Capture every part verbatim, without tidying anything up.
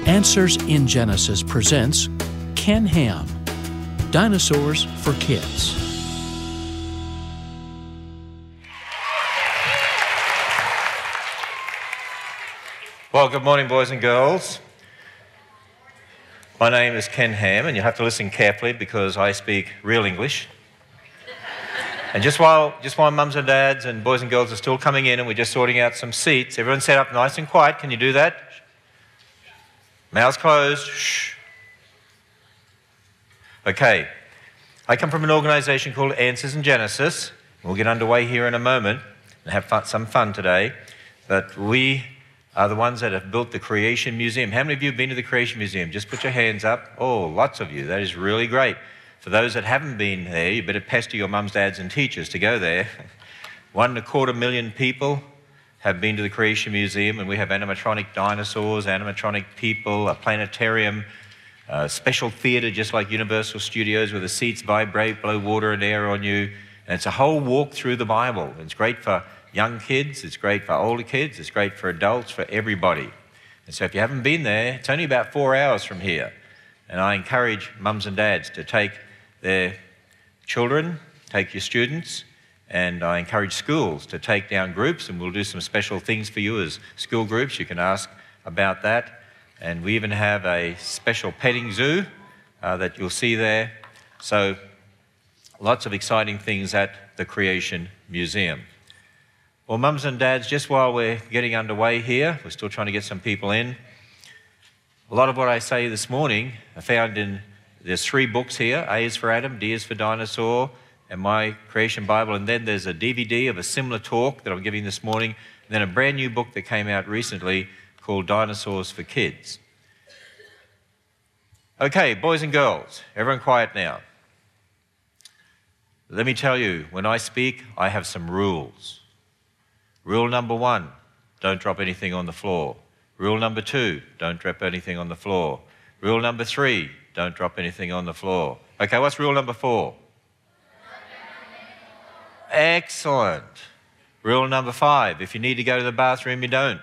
Answers in Genesis presents Ken Ham, Dinosaurs for Kids. Well, good morning, boys and girls. My name is Ken Ham, and you have to listen carefully because I speak real English. And just while, just while mums and dads and boys and girls are still coming in and we're just sorting out some seats, everyone set up nice and quiet. Can you do that? Mouths closed. Shh. Okay. I come from an organisation called Answers in Genesis. We'll get underway here in a moment and have fun, some fun today. But we are the ones that have built the Creation Museum. How many of you have been to the Creation Museum? Just put your hands up. Oh, lots of you. That is really great. For those that haven't been there, you better pester your mums, dads and teachers to go there. One and a quarter million people have been to the Creation Museum, and we have animatronic dinosaurs, animatronic people, a planetarium, a special theatre just like Universal Studios where the seats vibrate, blow water and air on you. And it's a whole walk through the Bible. It's great for young kids, it's great for older kids, it's great for adults, for everybody. And so if you haven't been there, it's only about four hours from here. And I encourage mums and dads to take their children, take your students, and I encourage schools to take down groups, and we'll do some special things for you as school groups. You can ask about that. And we even have a special petting zoo uh, that you'll see there. So lots of exciting things at the Creation Museum. Well, mums and dads, just while we're getting underway here, we're still trying to get some people in. A lot of what I say this morning I found in, there's three books here. A is for Adam, D is for Dinosaur, and my Creation Bible, and then there's a D V D of a similar talk that I'm giving this morning, and then a brand new book that came out recently called Dinosaurs for Kids. Okay, boys and girls, everyone quiet now. Let me tell you, when I speak, I have some rules. Rule number one, don't drop anything on the floor. Rule number two, don't drop anything on the floor. Rule number three, don't drop anything on the floor. Okay, what's rule number four? Excellent. Rule number five, if you need to go to the bathroom, you don't.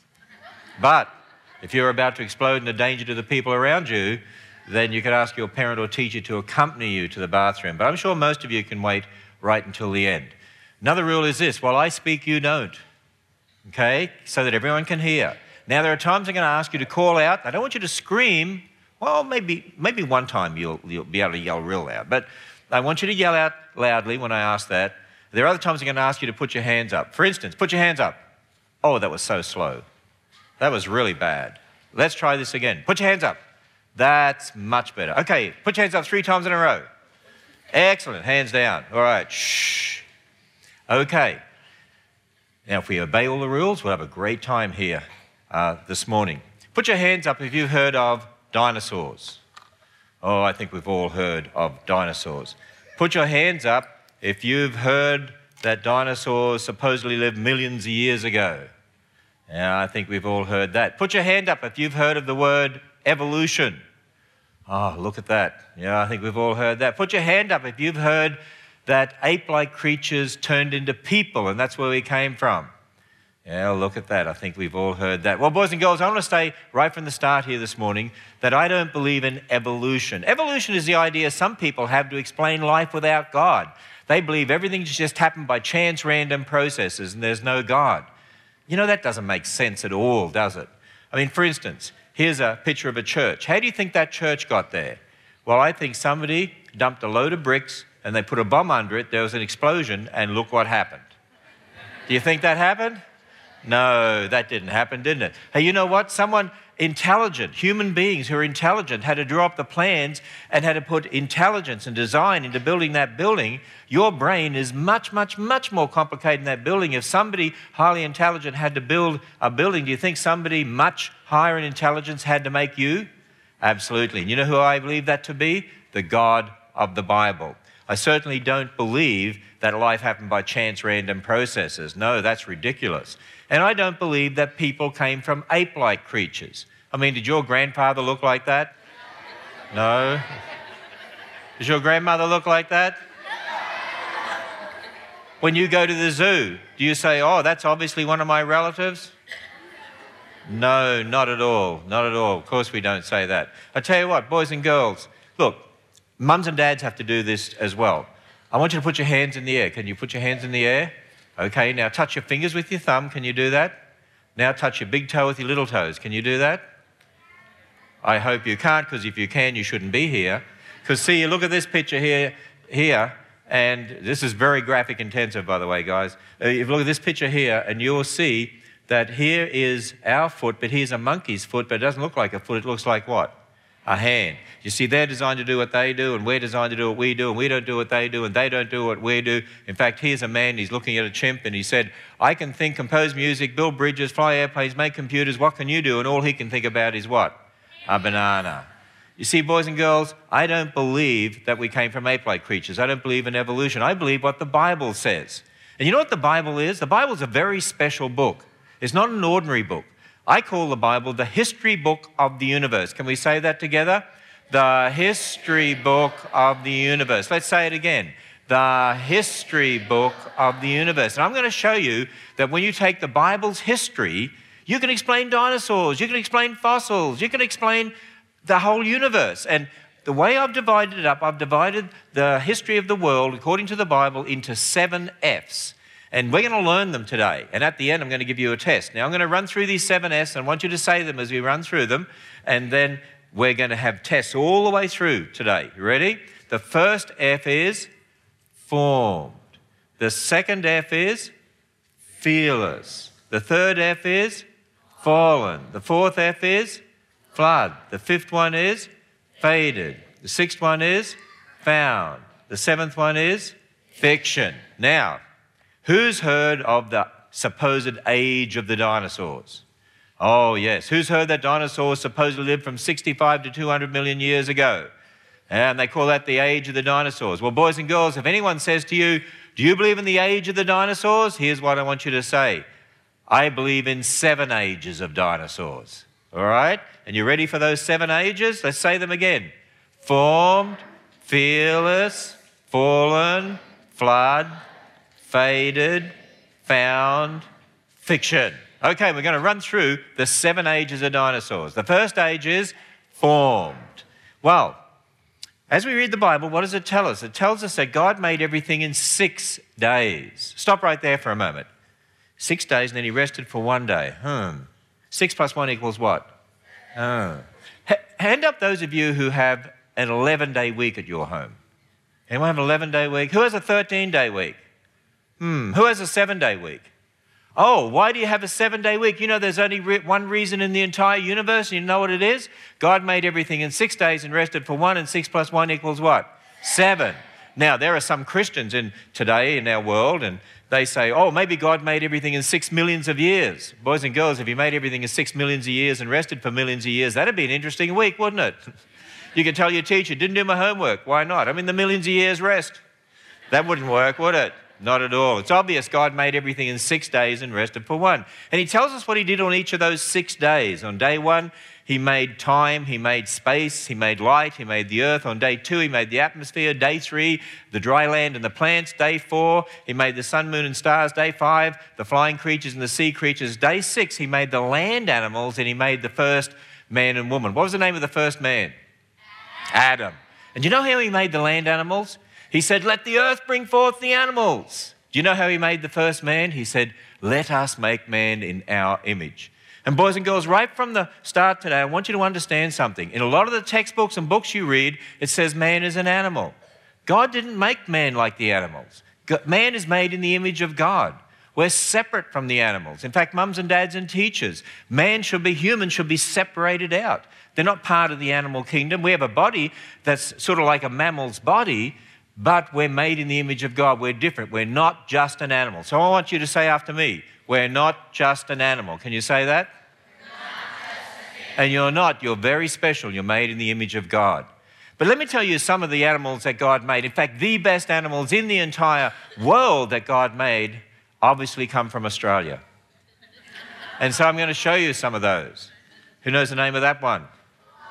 But if you're about to explode and a danger to the people around you, then you could ask your parent or teacher to accompany you to the bathroom. But I'm sure most of you can wait right until the end. Another rule is this, while I speak, you don't. Okay? So that everyone can hear. Now, there are times I'm going to ask you to call out. I don't want you to scream. Well, maybe, maybe one time you'll, you'll be able to yell real loud. But I want you to yell out loudly when I ask that. There are other times I'm going to ask you to put your hands up. For instance, put your hands up. Oh, that was so slow. That was really bad. Let's try this again. Put your hands up. That's much better. Okay, put your hands up three times in a row. Excellent. Hands down. All right. Shh. Okay. Now, if we obey all the rules, we'll have a great time here uh, this morning. Put your hands up if you've heard of dinosaurs. Oh, I think we've all heard of dinosaurs. Put your hands up if you've heard that dinosaurs supposedly lived millions of years ago. Yeah, I think we've all heard that. Put your hand up if you've heard of the word evolution. Oh, look at that. Yeah, I think we've all heard that. Put your hand up if you've heard that ape-like creatures turned into people, and that's where we came from. Yeah, look at that. I think we've all heard that. Well, boys and girls, I want to say right from the start here this morning that I don't believe in evolution. Evolution is the idea some people have to explain life without God. They believe everything just happened by chance, random processes, and there's no God. You know, that doesn't make sense at all, does it? I mean, for instance, here's a picture of a church. How do you think that church got there? Well, I think somebody dumped a load of bricks and they put a bomb under it, there was an explosion, and look what happened. Do you think that happened? No, that didn't happen, didn't it? Hey, you know what? Someone intelligent, human beings who are intelligent, had to draw up the plans and had to put intelligence and design into building that building. Your brain is much, much, much more complicated than that building. If somebody highly intelligent had to build a building, do you think somebody much higher in intelligence had to make you? Absolutely. And you know who I believe that to be? The God of the Bible. I certainly don't believe that life happened by chance, random processes. No, that's ridiculous. And I don't believe that people came from ape-like creatures. I mean, did your grandfather look like that? No? Does your grandmother look like that? When you go to the zoo, do you say, oh, that's obviously one of my relatives? No, not at all. Not at all. Of course we don't say that. I tell you what, boys and girls, look, mums and dads have to do this as well. I want you to put your hands in the air. Can you put your hands in the air? Okay, now touch your fingers with your thumb. Can you do that? Now touch your big toe with your little toes. Can you do that? I hope you can't, because if you can, you shouldn't be here. Because see, look at this picture here, here, and this is very graphic intensive, by the way, guys. Uh, if you look at this picture here, and you'll see that here is our foot, but here's a monkey's foot, but it doesn't look like a foot. It looks like what? A hand. You see, they're designed to do what they do, and we're designed to do what we do, and we don't do what they do, and they don't do what we do. In fact, here's a man, he's looking at a chimp, and he said, I can think, compose music, build bridges, fly airplanes, make computers, what can you do? And all he can think about is what? A banana. You see, boys and girls, I don't believe that we came from ape-like creatures. I don't believe in evolution. I believe what the Bible says. And you know what the Bible is? The Bible is a very special book. It's not an ordinary book. I call the Bible the history book of the universe. Can we say that together? The history book of the universe. Let's say it again. The history book of the universe. And I'm going to show you that when you take the Bible's history, you can explain dinosaurs, you can explain fossils, you can explain the whole universe. And the way I've divided it up, I've divided the history of the world, according to the Bible, into seven F's. And we're going to learn them today. And at the end, I'm going to give you a test. Now, I'm going to run through these seven F's, and I want you to say them as we run through them. And then we're going to have tests all the way through today. You ready? The first F is formed. The second F is fearless. The third F is fallen. The fourth F is flood. The fifth one is faded. The sixth one is found. The seventh one is fiction. Now, who's heard of the supposed age of the dinosaurs? Oh, yes. Who's heard that dinosaurs supposedly lived from sixty-five to two hundred million years ago? And they call that the age of the dinosaurs. Well, boys and girls, if anyone says to you, do you believe in the age of the dinosaurs? Here's what I want you to say. I believe in seven ages of dinosaurs. All right? And you ready for those seven ages? Let's say them again. Formed, fearless, fallen, flood, faded, found, fiction. Okay, we're going to run through the seven ages of dinosaurs. The first age is formed. Well, as we read the Bible, what does it tell us? It tells us that God made everything in six days. Stop right there for a moment. Six days, and then he rested for one day. Hmm. Six plus one equals what? Oh. H- hand up those of you who have an eleven-day week at your home. Anyone have an eleven-day week? Who has a thirteen-day week? Hmm. Who has a seven-day week? Oh, why do you have a seven-day week? You know there's only re- one reason in the entire universe, and you know what it is? God made everything in six days and rested for one, and six plus one equals what? Seven. Now, there are some Christians in today in our world, and they say, oh, maybe God made everything in six millions of years. Boys and girls, if he made everything in six millions of years and rested for millions of years, that'd be an interesting week, wouldn't it? You could tell your teacher, didn't do my homework. Why not? I'm in the millions of years rest. That wouldn't work, would it? Not at all. It's obvious God made everything in six days and rested for one. And he tells us what he did on each of those six days. On day one, he made time, he made space, he made light, he made the earth. On day two, he made the atmosphere. Day three, the dry land and the plants. Day four, he made the sun, moon, and stars. Day five, the flying creatures and the sea creatures. Day six, he made the land animals, and he made the first man and woman. What was the name of the first man? Adam. And do you know how he made the land animals? He said, let the earth bring forth the animals. Do you know how he made the first man? He said, let us make man in our image. And boys and girls, right from the start today, I want you to understand something. In a lot of the textbooks and books you read, it says man is an animal. God didn't make man like the animals. Man is made in the image of God. We're separate from the animals. In fact, mums and dads and teachers, man should be, human should be separated out. They're not part of the animal kingdom. We have a body that's sort of like a mammal's body, but we're made in the image of God. We're different. We're not just an animal. So I want you to say after me, we're not just an animal. Can you say that? And you're not. You're very special. You're made in the image of God. But let me tell you some of the animals that God made. In fact, the best animals in the entire world that God made obviously come from Australia. And so I'm going to show you some of those. Who knows the name of that one?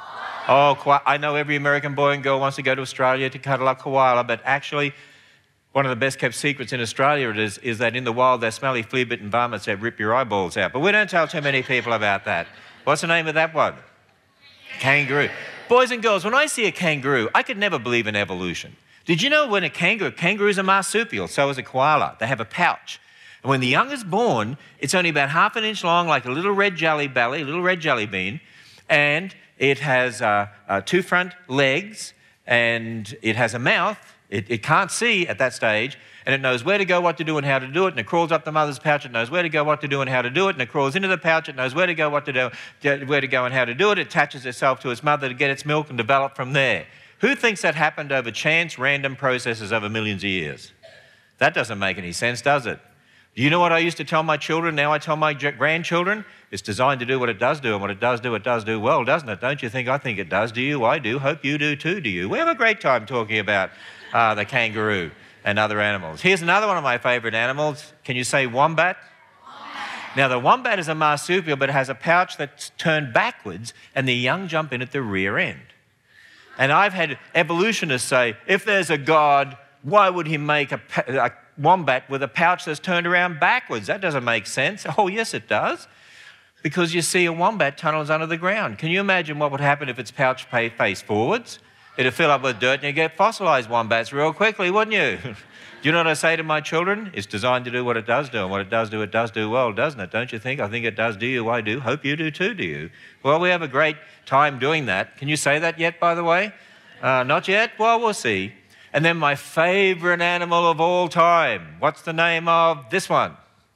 Oh, I know every American boy and girl wants to go to Australia to cuddle a koala, but actually One of the best kept secrets in Australia is, is that in the wild they're smelly flea-bitten varmints that rip your eyeballs out. But we don't tell too many people about that. What's the name of that one? Kangaroo. Boys and girls, when I see a kangaroo, I could never believe in evolution. Did you know when a kangaroo, kangaroos are marsupial, so is a koala. They have a pouch. And when the young is born, it's only about half an inch long, like a little red jelly belly, a little red jelly bean, and it has uh, uh, two front legs, and it has a mouth. It, it can't see at that stage, and it knows where to go, what to do, and how to do it, and it crawls up the mother's pouch. It knows where to go, what to do, and how to do it, and it crawls into the pouch. It knows where to go, what to do, where to go, and how to do it. It attaches itself to its mother to get its milk and develop from there. Who thinks that happened over chance, random processes over millions of years? That doesn't make any sense, does it? Do you know what I used to tell my children? Now I tell my grandchildren. It's designed to do what it does do, and what it does do, it does do well, doesn't it? Don't you think? I think it does. Do you? I do. Hope you do too, do you? We have a great time talking about uh, the kangaroo and other animals. Here's another one of my favourite animals. Can you say wombat? Wombat. Now, the wombat is a marsupial, but it has a pouch that's turned backwards, and the young jump in at the rear end. And I've had evolutionists say, if there's a God, why would he make a, a wombat with a pouch that's turned around backwards? That doesn't make sense. Oh, yes, it does. Because you see a wombat tunnels under the ground. Can you imagine what would happen if its pouch faced forwards? It'd fill up with dirt and you'd get fossilised wombats real quickly, wouldn't you? Do you know what I say to my children? It's designed to do what it does do, and what it does do, it does do well, doesn't it? Don't you think? I think it does. Do you? I do. Hope you do too, do you? Well, we have a great time doing that. Can you say that yet, by the way? Uh, not yet? Well, we'll see. And then my favourite animal of all time. What's the name of this one?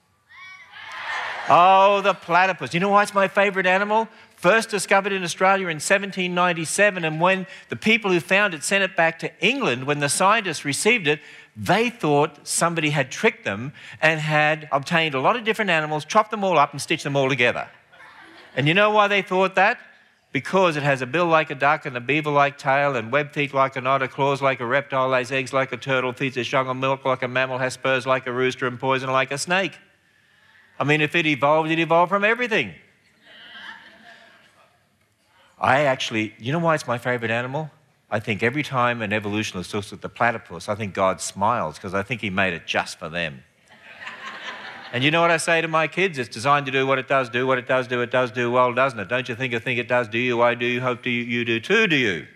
Oh, the platypus. You know why it's my favourite animal? First discovered in Australia in seventeen ninety-seven, and when the people who found it sent it back to England, when the scientists received it, they thought somebody had tricked them and had obtained a lot of different animals, chopped them all up and stitched them all together. And you know why they thought that? Because it has a bill like a duck and a beaver-like tail and webbed feet like an otter, claws like a reptile, lays eggs like a turtle, feeds its young on milk like a mammal, has spurs like a rooster, and poison like a snake. I mean, if it evolved, it evolved from everything. I actually, you know why it's my favourite animal? I think every time an evolutionist looks at the platypus, I think God smiles, because I think he made it just for them. And you know what I say to my kids? It's designed to do what it does do, what it does do, it does do well, doesn't it? Don't you think I think it does? Do you? I do. Hope do you, you do too, do you?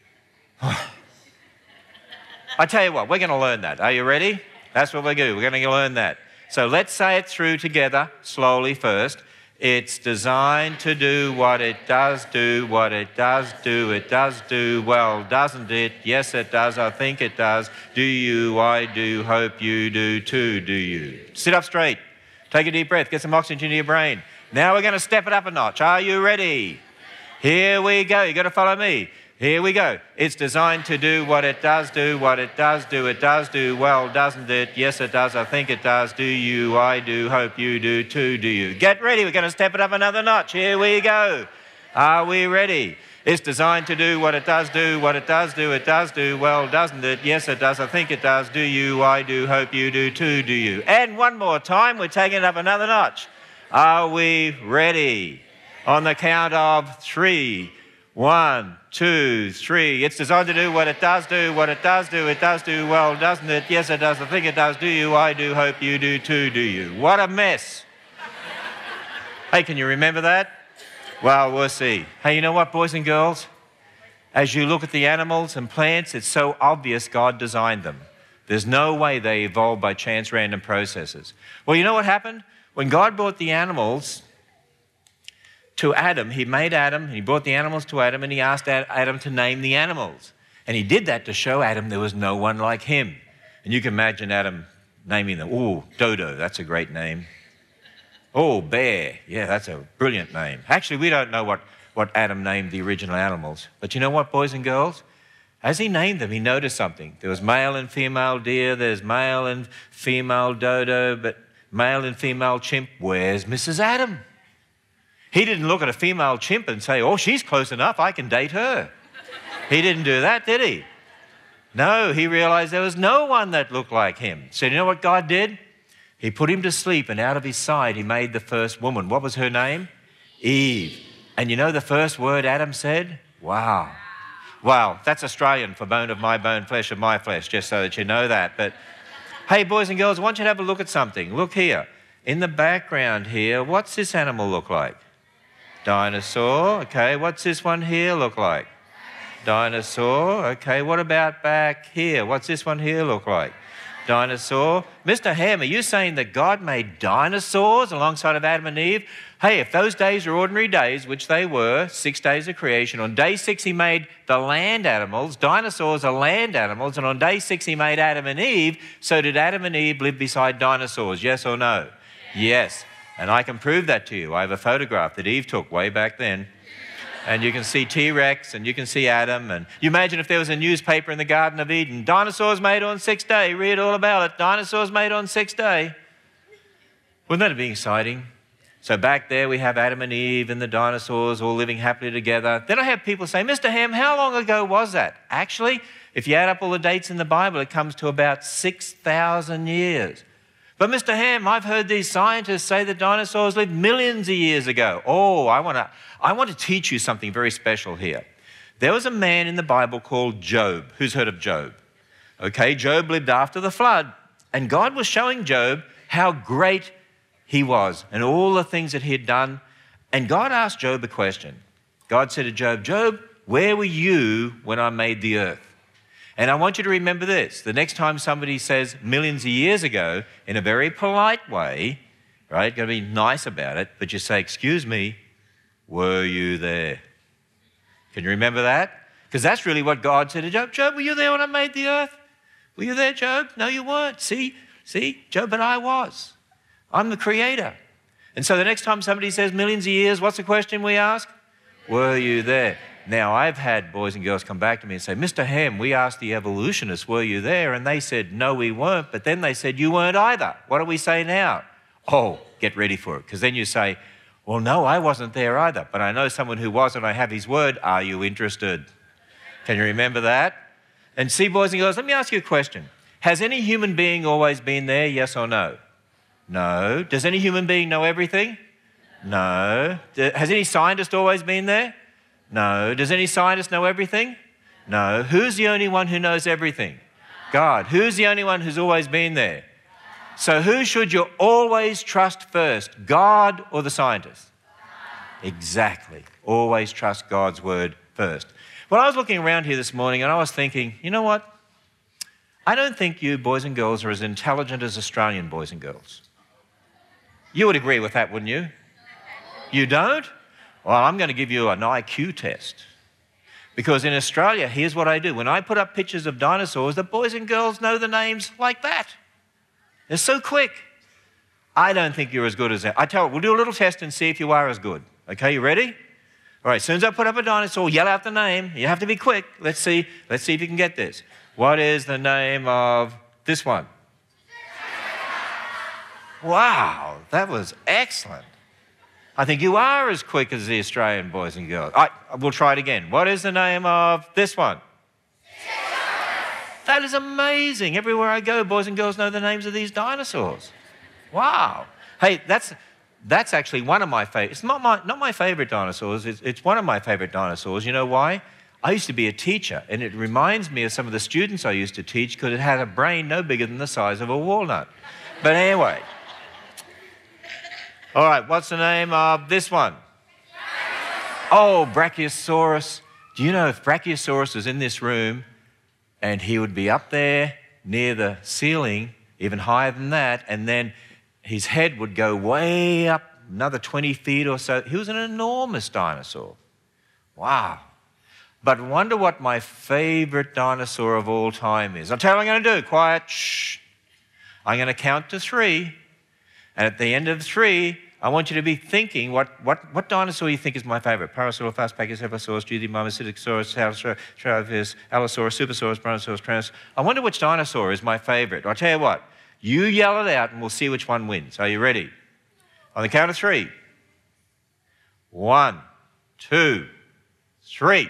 I tell you what, we're going to learn that. Are you ready? That's what we do. We're going to learn that. So let's say it through together, slowly first. It's designed to do what it does do, what it does do, it does do well, doesn't it? Yes, it does. I think it does. Do you? I do. Hope you do too, do you? Sit up straight. Take a deep breath. Get some oxygen to your brain. Now we're going to step it up a notch. Are you ready? Here we go. You've got to follow me. Here we go. It's designed to do what it does do, what it does do, it does do well, doesn't it? Yes, it does. I think it does. Do you? I do. Hope you do too, do you? Get ready. We're going to step it up another notch. Here we go. Are we ready? It's designed to do what it does do, what it does do, it does do well, doesn't it? Yes, it does. I think it does. Do you? I do. Hope you do too, do you? And one more time. We're taking it up another notch. Are we ready? On the count of three. One, two, three. It's designed to do what it does do, what it does do, it does do well, doesn't it? Yes, it does. I think it does. Do you? I do. Hope you do too, do you? What a mess. Hey, can you remember that? Well, we'll see. Hey, you know what, boys and girls? As you look at the animals and plants, it's so obvious God designed them. There's no way they evolved by chance random processes. Well, you know what happened? When God brought the animals to Adam, he made Adam, he brought the animals to Adam, and he asked Adam to name the animals. And he did that to show Adam there was no one like him. And you can imagine Adam naming them. Oh, Dodo, that's a great name. Oh, Bear, yeah, that's a brilliant name. Actually, we don't know what, what Adam named the original animals. But you know what, boys and girls? As he named them, he noticed something. There was male and female deer, there's male and female dodo, but male and female chimp. Where's Missus Adam? He didn't look at a female chimp and say, oh, she's close enough, I can date her. He didn't do that, did he? No, he realized there was no one that looked like him. So you know what God did? He put him to sleep, and out of his side he made the first woman. What was her name? Eve. And you know the first word Adam said? Wow. Wow, that's Australian for bone of my bone, flesh of my flesh, just so that you know that. But Hey, boys and girls, I want you to have a look at something. Look here. In the background here, what's this animal look like? Dinosaur. Okay, what's this one here look like? Dinosaur. Okay, what about back here? What's this one here look like? Dinosaur. Mister Ham, are you saying that God made dinosaurs alongside of Adam and Eve? Hey, if those days are ordinary days, which they were, six days of creation, on day six he made the land animals. Dinosaurs are land animals, and on day six he made Adam and Eve. So did Adam and Eve live beside dinosaurs, yes or no? Yes. Yes. And I can prove that to you. I have a photograph that Eve took way back then. And you can see T-Rex and you can see Adam. And you imagine if there was a newspaper in the Garden of Eden, dinosaurs made on sixth day. Read all about it. Dinosaurs made on sixth day. Wouldn't that be exciting? So back there we have Adam and Eve and the dinosaurs all living happily together. Then I have people say, Mister Ham, how long ago was that? Actually, if you add up all the dates in the Bible, it comes to about six thousand years. But Mister Ham, I've heard these scientists say that dinosaurs lived millions of years ago. Oh, I want to I want to teach you something very special here. There was a man in the Bible called Job. Who's heard of Job? Okay, Job lived after the flood, and God was showing Job how great he was and all the things that he had done. And God asked Job a question. God said to Job, Job, where were you when I made the earth? And I want you to remember this. The next time somebody says millions of years ago, in a very polite way, right, got to be nice about it, but you say, excuse me, were you there? Can you remember that? Because that's really what God said to Job. Job, were you there when I made the earth? Were you there, Job? No, you weren't. See, see, Job, but I was. I'm the creator. And so the next time somebody says millions of years, what's the question we ask? Were you there? Now, I've had boys and girls come back to me and say, Mister Ham, we asked the evolutionists, were you there? And they said, no, we weren't. But then they said, you weren't either. What do we say now? Oh, get ready for it. Because then you say, well, no, I wasn't there either. But I know someone who was and I have his word. Are you interested? Can you remember that? And see, boys and girls, let me ask you a question. Has any human being always been there, yes or no? No. Does any human being know everything? No. Has any scientist always been there? No. Does any scientist know everything? No. Who's the only one who knows everything? God. Who's the only one who's always been there? So who should you always trust first, God or the scientist? Exactly. Always trust God's word first. Well, I was looking around here this morning and I was thinking, you know what? I don't think you boys and girls are as intelligent as Australian boys and girls. You would agree with that, wouldn't you? You don't? Well, I'm going to give you an I Q test. Because in Australia, here's what I do. When I put up pictures of dinosaurs, the boys and girls know the names like that. They're so quick. I don't think you're as good as that. I tell you, we'll do a little test and see if you are as good. Okay, you ready? All right, as soon as I put up a dinosaur, yell out the name. You have to be quick. Let's see. Let's see if you can get this. What is the name of this one? Wow, that was excellent. I think you are as quick as the Australian boys and girls. All right, we'll try it again. What is the name of this one? That is amazing. Everywhere I go, boys and girls know the names of these dinosaurs. Wow. Hey, that's that's actually one of my favorite. It's not my not my favorite dinosaurs. It's, it's one of my favorite dinosaurs. You know why? I used to be a teacher, and it reminds me of some of the students I used to teach because it had a brain no bigger than the size of a walnut. But anyway. All right, what's the name of this one? Oh, Brachiosaurus. Do you know if Brachiosaurus was in this room and he would be up there near the ceiling, even higher than that, and then his head would go way up another twenty feet or so. He was an enormous dinosaur. Wow. But wonder what my favorite dinosaur of all time is. I'll tell you what I'm going to do. Quiet. Shh. I'm going to count to three. And at the end of three, I want you to be thinking what, what, what dinosaur you think is my favorite. Parasaurolophus, Pachycephalosaurus, Judymomus, Psittacosaurus, Allosaurus, Allosaurus, Supersaurus, Brontosaurus, Tyrannosaurus. I wonder which dinosaur is my favorite. I'll tell you what. You yell it out and we'll see which one wins. Are you ready? On the count of three. One, two, three.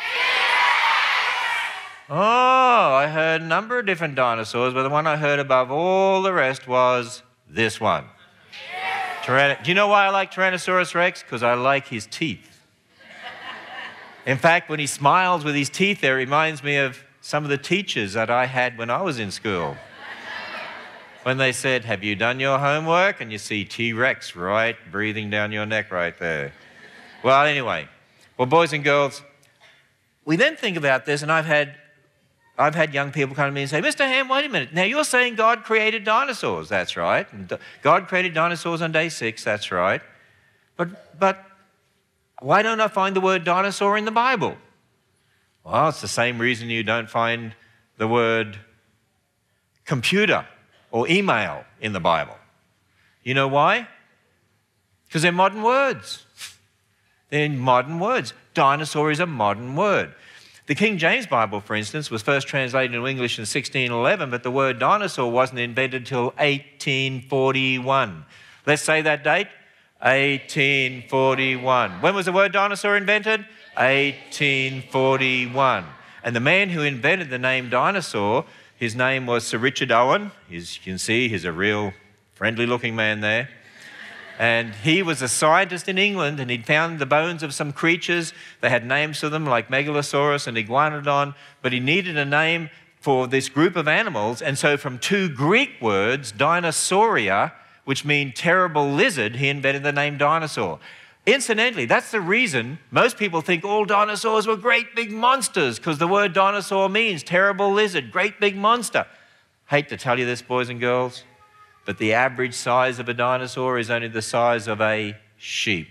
Oh, I heard a number of different dinosaurs, but the one I heard above all the rest was this one. Tyrann- Do you know why I like Tyrannosaurus Rex? Because I like his teeth. In fact, when he smiles with his teeth there, it reminds me of some of the teachers that I had when I was in school. when they said, have you done your homework? And you see T-Rex right breathing down your neck right there. Well, anyway, well, boys and girls, we then think about this, and I've had, I've had young people come to me and say, Mister Ham, wait a minute. Now, you're saying God created dinosaurs. That's right. God created dinosaurs on day six. That's right. But, but why don't I find the word dinosaur in the Bible? Well, it's the same reason you don't find the word computer or email in the Bible. You know why? Because they're modern words. They're modern words. Dinosaur is a modern word. The King James Bible, for instance, was first translated into English in sixteen eleven, but the word dinosaur wasn't invented until eighteen forty-one. Let's say that date, eighteen forty-one. When was the word dinosaur invented? eighteen forty-one. And the man who invented the name dinosaur, his name was Sir Richard Owen. As you can see, he's a real friendly-looking man there. And he was a scientist in England, and he'd found the bones of some creatures. They had names for them, like Megalosaurus and Iguanodon, but he needed a name for this group of animals. And so from two Greek words, dinosauria, which mean terrible lizard, he invented the name dinosaur. Incidentally, that's the reason most people think all dinosaurs were great big monsters, because the word dinosaur means terrible lizard, great big monster. Hate to tell you this, boys and girls, but the average size of a dinosaur is only the size of a sheep.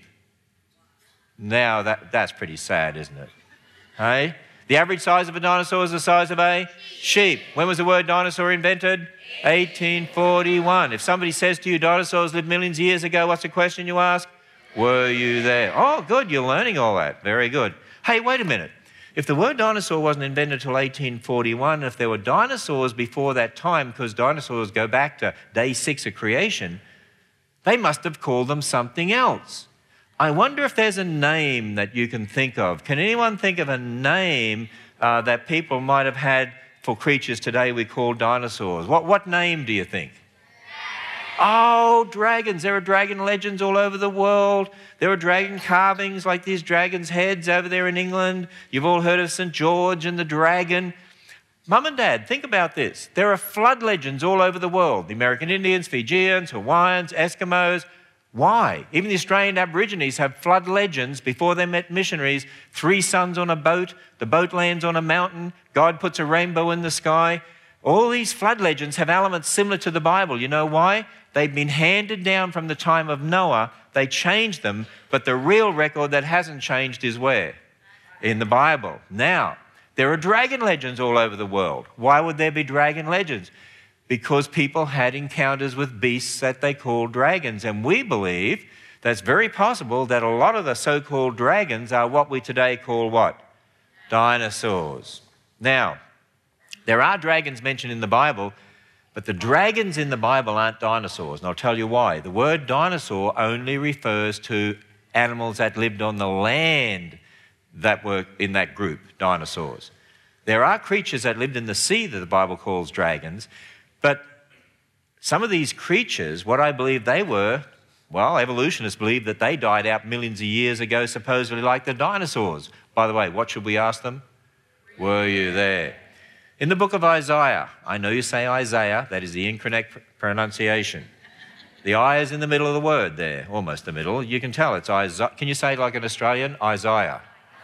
Now, that, that's pretty sad, isn't it? Hey? The average size of a dinosaur is the size of a sheep. When was the word dinosaur invented? eighteen forty-one. If somebody says to you, dinosaurs lived millions of years ago, what's the question you ask? Were you there? Oh, good, you're learning all that. Very good. Hey, wait a minute. If the word dinosaur wasn't invented until eighteen forty-one, if there were dinosaurs before that time, because dinosaurs go back to day six of creation, they must have called them something else. I wonder if there's a name that you can think of. Can anyone think of a name uh, that people might have had for creatures today we call dinosaurs? What, what name do you think? Oh, dragons. There are dragon legends all over the world. There are dragon carvings like these dragons' heads over there in England. You've all heard of Saint George and the dragon. Mum and Dad, think about this. There are flood legends all over the world. The American Indians, Fijians, Hawaiians, Eskimos. Why? Even the Australian Aborigines have flood legends before they met missionaries. Three suns on a boat. The boat lands on a mountain. God puts a rainbow in the sky. All these flood legends have elements similar to the Bible. You know why? They've been handed down from the time of Noah. They changed them, but the real record that hasn't changed is where? In the Bible. Now, there are dragon legends all over the world. Why would there be dragon legends? Because people had encounters with beasts that they called dragons. And we believe that it's very possible that a lot of the so-called dragons are what we today call what? Dinosaurs. Now, there are dragons mentioned in the Bible, but the dragons in the Bible aren't dinosaurs, and I'll tell you why. The word dinosaur only refers to animals that lived on the land that were in that group, dinosaurs. There are creatures that lived in the sea that the Bible calls dragons, but some of these creatures, what I believe they were, well, evolutionists believe that they died out millions of years ago, supposedly like the dinosaurs. By the way, what should we ask them? Were you there? In the book of Isaiah, I know you say Isaiah, that is the incorrect pronunciation. The I is in the middle of the word there, almost the middle. You can tell it's Isaiah. Can you say it like an Australian? Isaiah.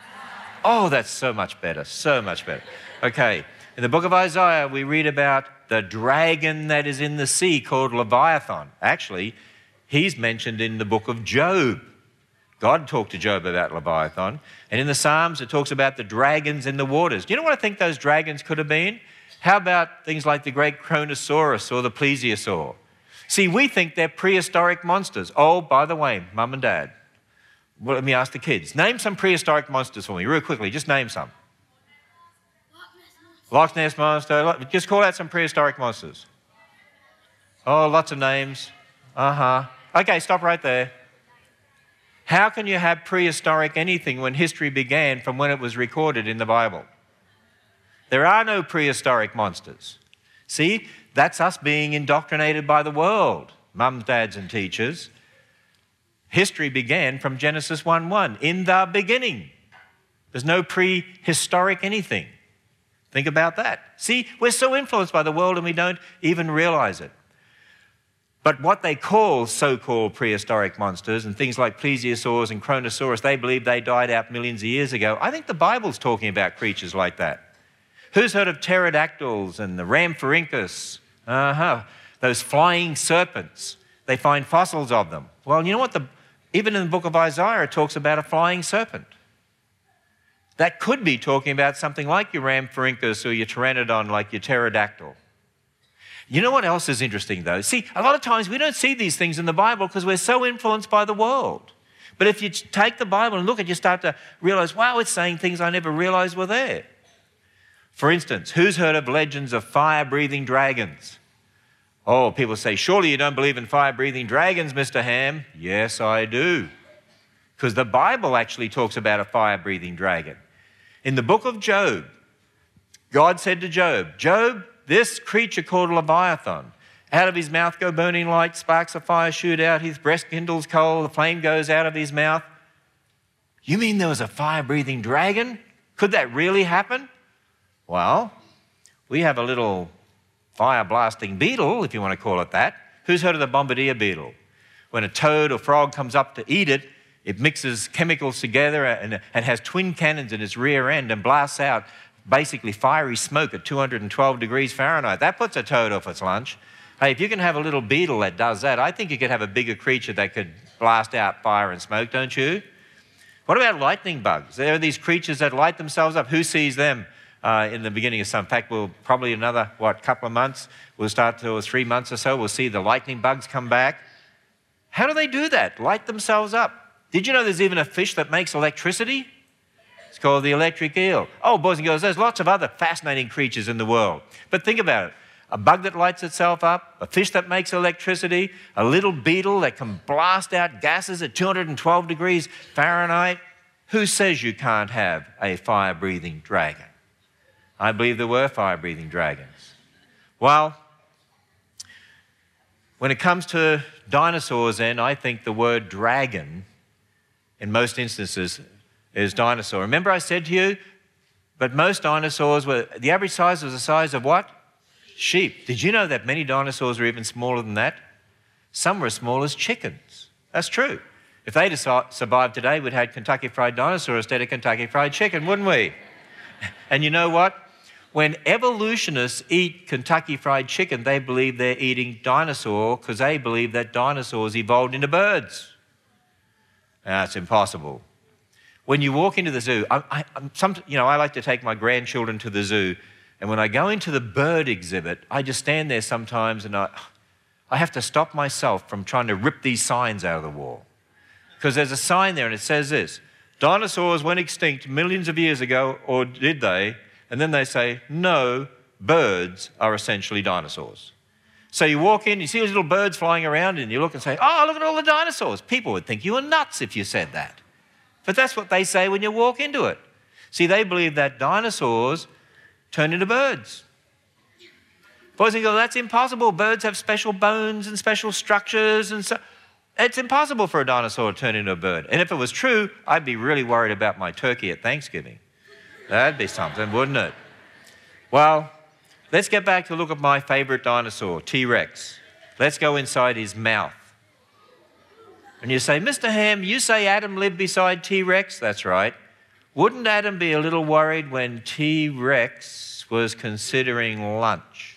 Oh, that's so much better, so much better. Okay, in the book of Isaiah, we read about the dragon that is in the sea called Leviathan. Actually, he's mentioned in the book of Job. God talked to Job about Leviathan. And in the Psalms, it talks about the dragons in the waters. Do you know what I think those dragons could have been? How about things like the great Kronosaurus or the plesiosaur? See, we think they're prehistoric monsters. Oh, by the way, Mum and Dad, well, let me ask the kids. Name some prehistoric monsters for me, real quickly. Just name some. Loch Ness Monster. Just call out some prehistoric monsters. Oh, lots of names. Uh-huh. Okay, stop right there. How can you have prehistoric anything when history began from when it was recorded in the Bible? There are no prehistoric monsters. See, that's us being indoctrinated by the world, mums, dads, and teachers. History began from Genesis one one, in the beginning. There's no prehistoric anything. Think about that. See, we're so influenced by the world and we don't even realize it. But what they call so-called prehistoric monsters and things like plesiosaurs and Kronosaurus, they believe they died out millions of years ago. I think the Bible's talking about creatures like that. Who's heard of pterodactyls and the Rhamphorhynchus? Uh-huh. Those flying serpents. They find fossils of them. Well, you know what? The, even in the book of Isaiah, it talks about a flying serpent. That could be talking about something like your Rhamphorhynchus or your pteranodon, like your pterodactyl. You know what else is interesting, though? See, a lot of times we don't see these things in the Bible because we're so influenced by the world. But if you take the Bible and look at it, you start to realize, wow, it's saying things I never realized were there. For instance, who's heard of legends of fire-breathing dragons? Oh, people say, surely you don't believe in fire-breathing dragons, Mister Ham. Yes, I do. Because the Bible actually talks about a fire-breathing dragon. In the book of Job, God said to Job, Job, this creature called Leviathan, out of his mouth go burning light, sparks of fire shoot out, his breast kindles coal, the flame goes out of his mouth. You mean there was a fire-breathing dragon? Could that really happen? Well, we have a little fire-blasting beetle, if you want to call it that. Who's heard of the bombardier beetle? When a toad or frog comes up to eat it, it mixes chemicals together and, and has twin cannons in its rear end and blasts out basically fiery smoke at two hundred twelve degrees Fahrenheit. That puts a toad off its lunch. Hey, if you can have a little beetle that does that, I think you could have a bigger creature that could blast out fire and smoke, don't you? What about lightning bugs? There are these creatures that light themselves up. Who sees them uh, in the beginning of summer? In fact, we'll probably another, what, couple of months, we'll start to, or three months or so, we'll see the lightning bugs come back. How do they do that? Light themselves up. Did you know there's even a fish that makes electricity? It's called the electric eel. Oh, boys and girls, there's lots of other fascinating creatures in the world. But think about it. A bug that lights itself up, a fish that makes electricity, a little beetle that can blast out gases at two hundred twelve degrees Fahrenheit. Who says you can't have a fire-breathing dragon? I believe there were fire-breathing dragons. Well, when it comes to dinosaurs then, I think the word dragon in most instances is dinosaur. Remember I said to you, but most dinosaurs were, the average size was the size of what? Sheep. Did you know that many dinosaurs were even smaller than that? Some were as small as chickens. That's true. If they'd survived today, we'd have Kentucky Fried Dinosaur instead of Kentucky Fried Chicken, wouldn't we? And you know what? When evolutionists eat Kentucky Fried Chicken, they believe they're eating dinosaur because they believe that dinosaurs evolved into birds. That's impossible. When you walk into the zoo, I, I, I'm some, you know, I like to take my grandchildren to the zoo, and when I go into the bird exhibit, I just stand there sometimes and I, I have to stop myself from trying to rip these signs out of the wall. Because there's a sign there and it says this, dinosaurs went extinct millions of years ago, or did they? And then they say, no, birds are essentially dinosaurs. So you walk in, you see these little birds flying around and you look and say, oh, look at all the dinosaurs. People would think you were nuts if you said that. But that's what they say when you walk into it. See, they believe that dinosaurs turn into birds. Boys and girls, that's impossible. Birds have special bones and special structures, and so it's impossible for a dinosaur to turn into a bird. And if it was true, I'd be really worried about my turkey at Thanksgiving. That'd be something, wouldn't it? Well, let's get back to look at my favorite dinosaur, T-Rex. Let's go inside his mouth. And you say, Mister Ham, you say Adam lived beside T-Rex? That's right. Wouldn't Adam be a little worried when T-Rex was considering lunch?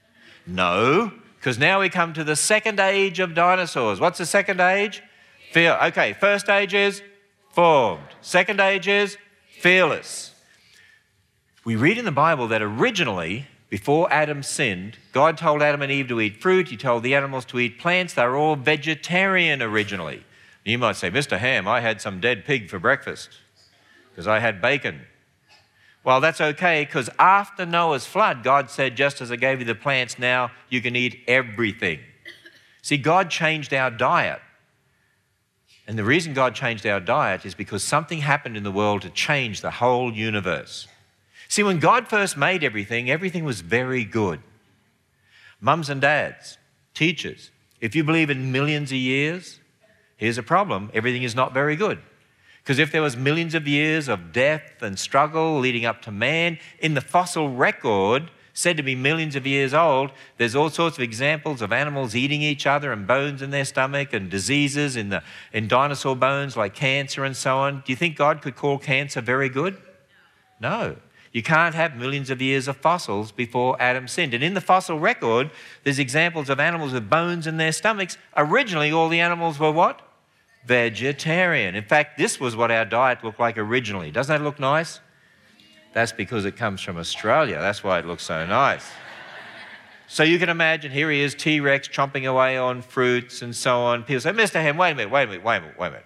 No, because now we come to the second age of dinosaurs. What's the second age? Fear. Okay, first age is formed. Second age is fearless. We read in the Bible that originally, before Adam sinned, God told Adam and Eve to eat fruit. He told the animals to eat plants. They were all vegetarian originally. You might say, Mister Ham, I had some dead pig for breakfast because I had bacon. Well, that's okay, because after Noah's flood, God said, just as I gave you the plants, now you can eat everything. See, God changed our diet. And the reason God changed our diet is because something happened in the world to change the whole universe. See, when God first made everything, everything was very good. Mums and dads, teachers, if you believe in millions of years, here's a problem. Everything is not very good. Because if there was millions of years of death and struggle leading up to man, in the fossil record, said to be millions of years old. There's all sorts of examples of animals eating each other and bones in their stomach and diseases in, the, in dinosaur bones like cancer and so on. Do you think God could call cancer very good? No. You can't have millions of years of fossils before Adam sinned. And in the fossil record, there's examples of animals with bones in their stomachs. Originally, all the animals were what? Vegetarian. In fact, this was what our diet looked like originally. Doesn't that look nice? That's because it comes from Australia. That's why it looks so nice. So you can imagine, here he is, T-Rex, chomping away on fruits and so on. People say, Mister Ham, wait a minute, wait a minute, wait a minute, wait a minute.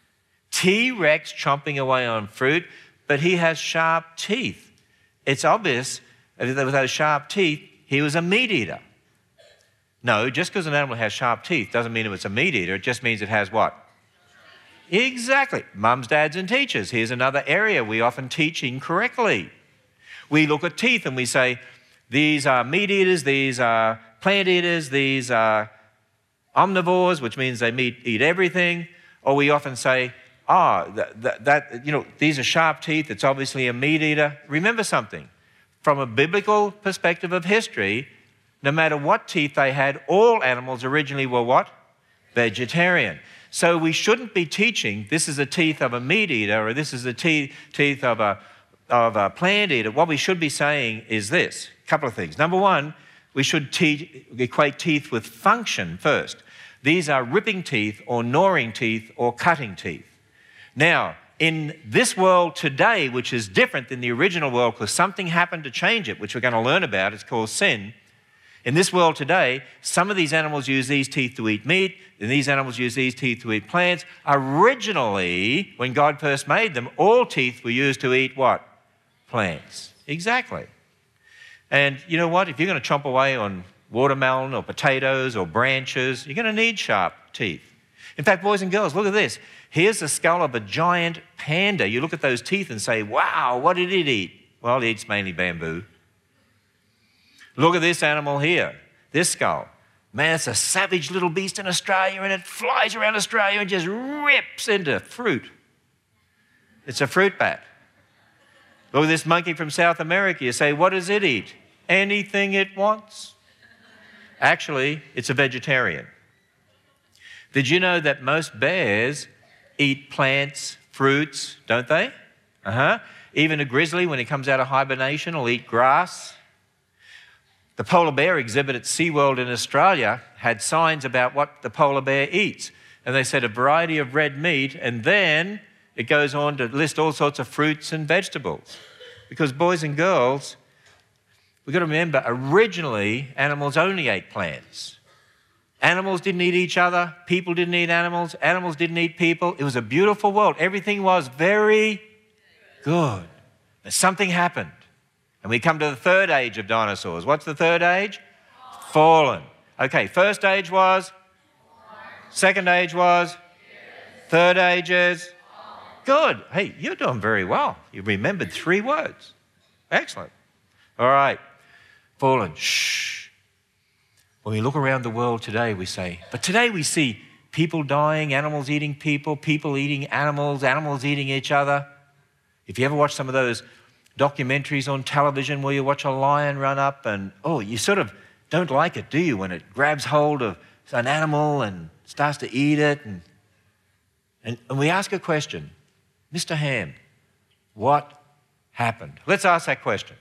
T-Rex chomping away on fruit, but he has sharp teeth. It's obvious that with those sharp teeth, he was a meat eater. No, just because an animal has sharp teeth doesn't mean it was a meat eater. It just means it has what? Exactly. Mums, dads, and teachers. Here's another area we often teach incorrectly. We look at teeth and we say, these are meat eaters, these are plant eaters, these are omnivores, which means they meat, eat everything. Or we often say, ah, oh, that, that, that, you know, these are sharp teeth, it's obviously a meat eater. Remember something. From a biblical perspective of history, no matter what teeth they had, all animals originally were what? Vegetarian. So we shouldn't be teaching this is the teeth of a meat eater or this is the te- teeth of a, of a plant eater. What we should be saying is this, a couple of things. Number one, we should te- equate teeth with function first. These are ripping teeth or gnawing teeth or cutting teeth. Now, in this world today, which is different than the original world because something happened to change it, which we're going to learn about, it's called sin. In this world today, some of these animals use these teeth to eat meat, and these animals use these teeth to eat plants. Originally, when God first made them, all teeth were used to eat what? Plants. Exactly. And you know what? If you're going to chomp away on watermelon or potatoes or branches, you're going to need sharp teeth. In fact, boys and girls, look at this. Here's the skull of a giant panda. You look at those teeth and say, wow, what did it eat? Well, it eats mainly bamboo. Look at this animal here, this skull. Man, it's a savage little beast in Australia and it flies around Australia and just rips into fruit. It's a fruit bat. Look at this monkey from South America. You say, what does it eat? Anything it wants. Actually, it's a vegetarian. Did you know that most bears eat plants, fruits, don't they? Uh-huh. Even a grizzly, when he comes out of hibernation, will eat grass. The polar bear exhibit at SeaWorld in Australia had signs about what the polar bear eats. And they said a variety of red meat, and then it goes on to list all sorts of fruits and vegetables. Because boys and girls, we've got to remember, originally animals only ate plants. Animals didn't eat each other, people didn't eat animals, animals didn't eat people. It was a beautiful world. Everything was very good. But something happened. And we come to the third age of dinosaurs. What's the third age? Fallen. Okay, first age was? Second age was? Third age is? Good. Hey, you're doing very well. You remembered three words. Excellent. All right. Fallen. Shh. When we look around the world today, we say, but today we see people dying, animals eating people, people eating animals, animals eating each other. If you ever watch some of those documentaries on television where you watch a lion run up and, oh, you sort of don't like it, do you, when it grabs hold of an animal and starts to eat it? And, and, and we ask a question, Mister Ham, what happened? Let's ask that question.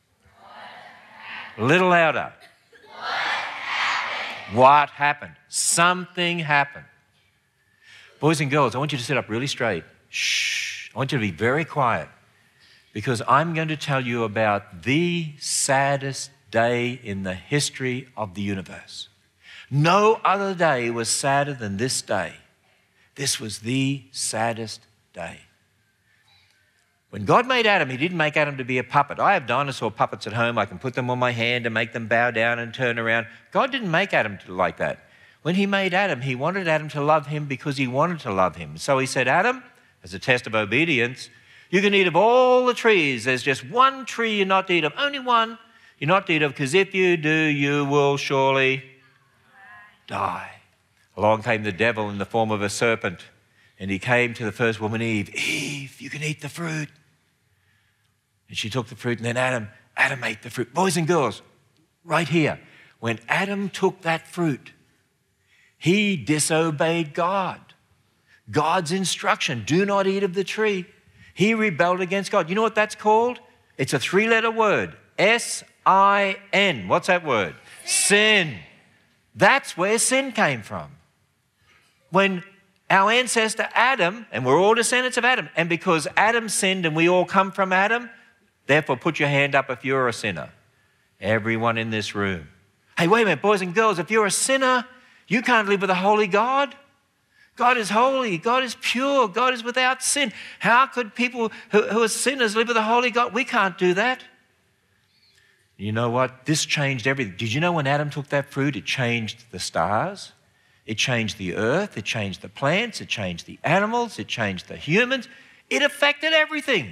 A little louder. What happened? What happened? Something happened. Boys and girls, I want you to sit up really straight. Shh. I want you to be very quiet. Because I'm going to tell you about the saddest day in the history of the universe. No other day was sadder than this day. This was the saddest day. When God made Adam, he didn't make Adam to be a puppet. I have dinosaur puppets at home. I can put them on my hand and make them bow down and turn around. God didn't make Adam like that. When he made Adam, he wanted Adam to love him because he wanted to love him. So he said, Adam, as a test of obedience, you can eat of all the trees. There's just one tree you're not to eat of. Only one you're not to eat of, because if you do, you will surely die. Along came the devil in the form of a serpent, and he came to the first woman, Eve. Eve, you can eat the fruit. And she took the fruit, and then Adam, Adam ate the fruit. Boys and girls, right here, when Adam took that fruit, he disobeyed God. God's instruction, do not eat of the tree. He rebelled against God. You know what that's called? It's a three-letter word, S I N. What's that word? Sin. That's where sin came from. When our ancestor Adam, and we're all descendants of Adam, and because Adam sinned and we all come from Adam, therefore put your hand up if you're a sinner. Everyone in this room. Hey, wait a minute, boys and girls, if you're a sinner, you can't live with a holy God. God is holy. God is pure. God is without sin. How could people who, who are sinners live with a holy God? We can't do that. You know what? This changed everything. Did you know when Adam took that fruit, it changed the stars? It changed the earth. It changed the plants. It changed the animals. It changed the humans. It affected everything.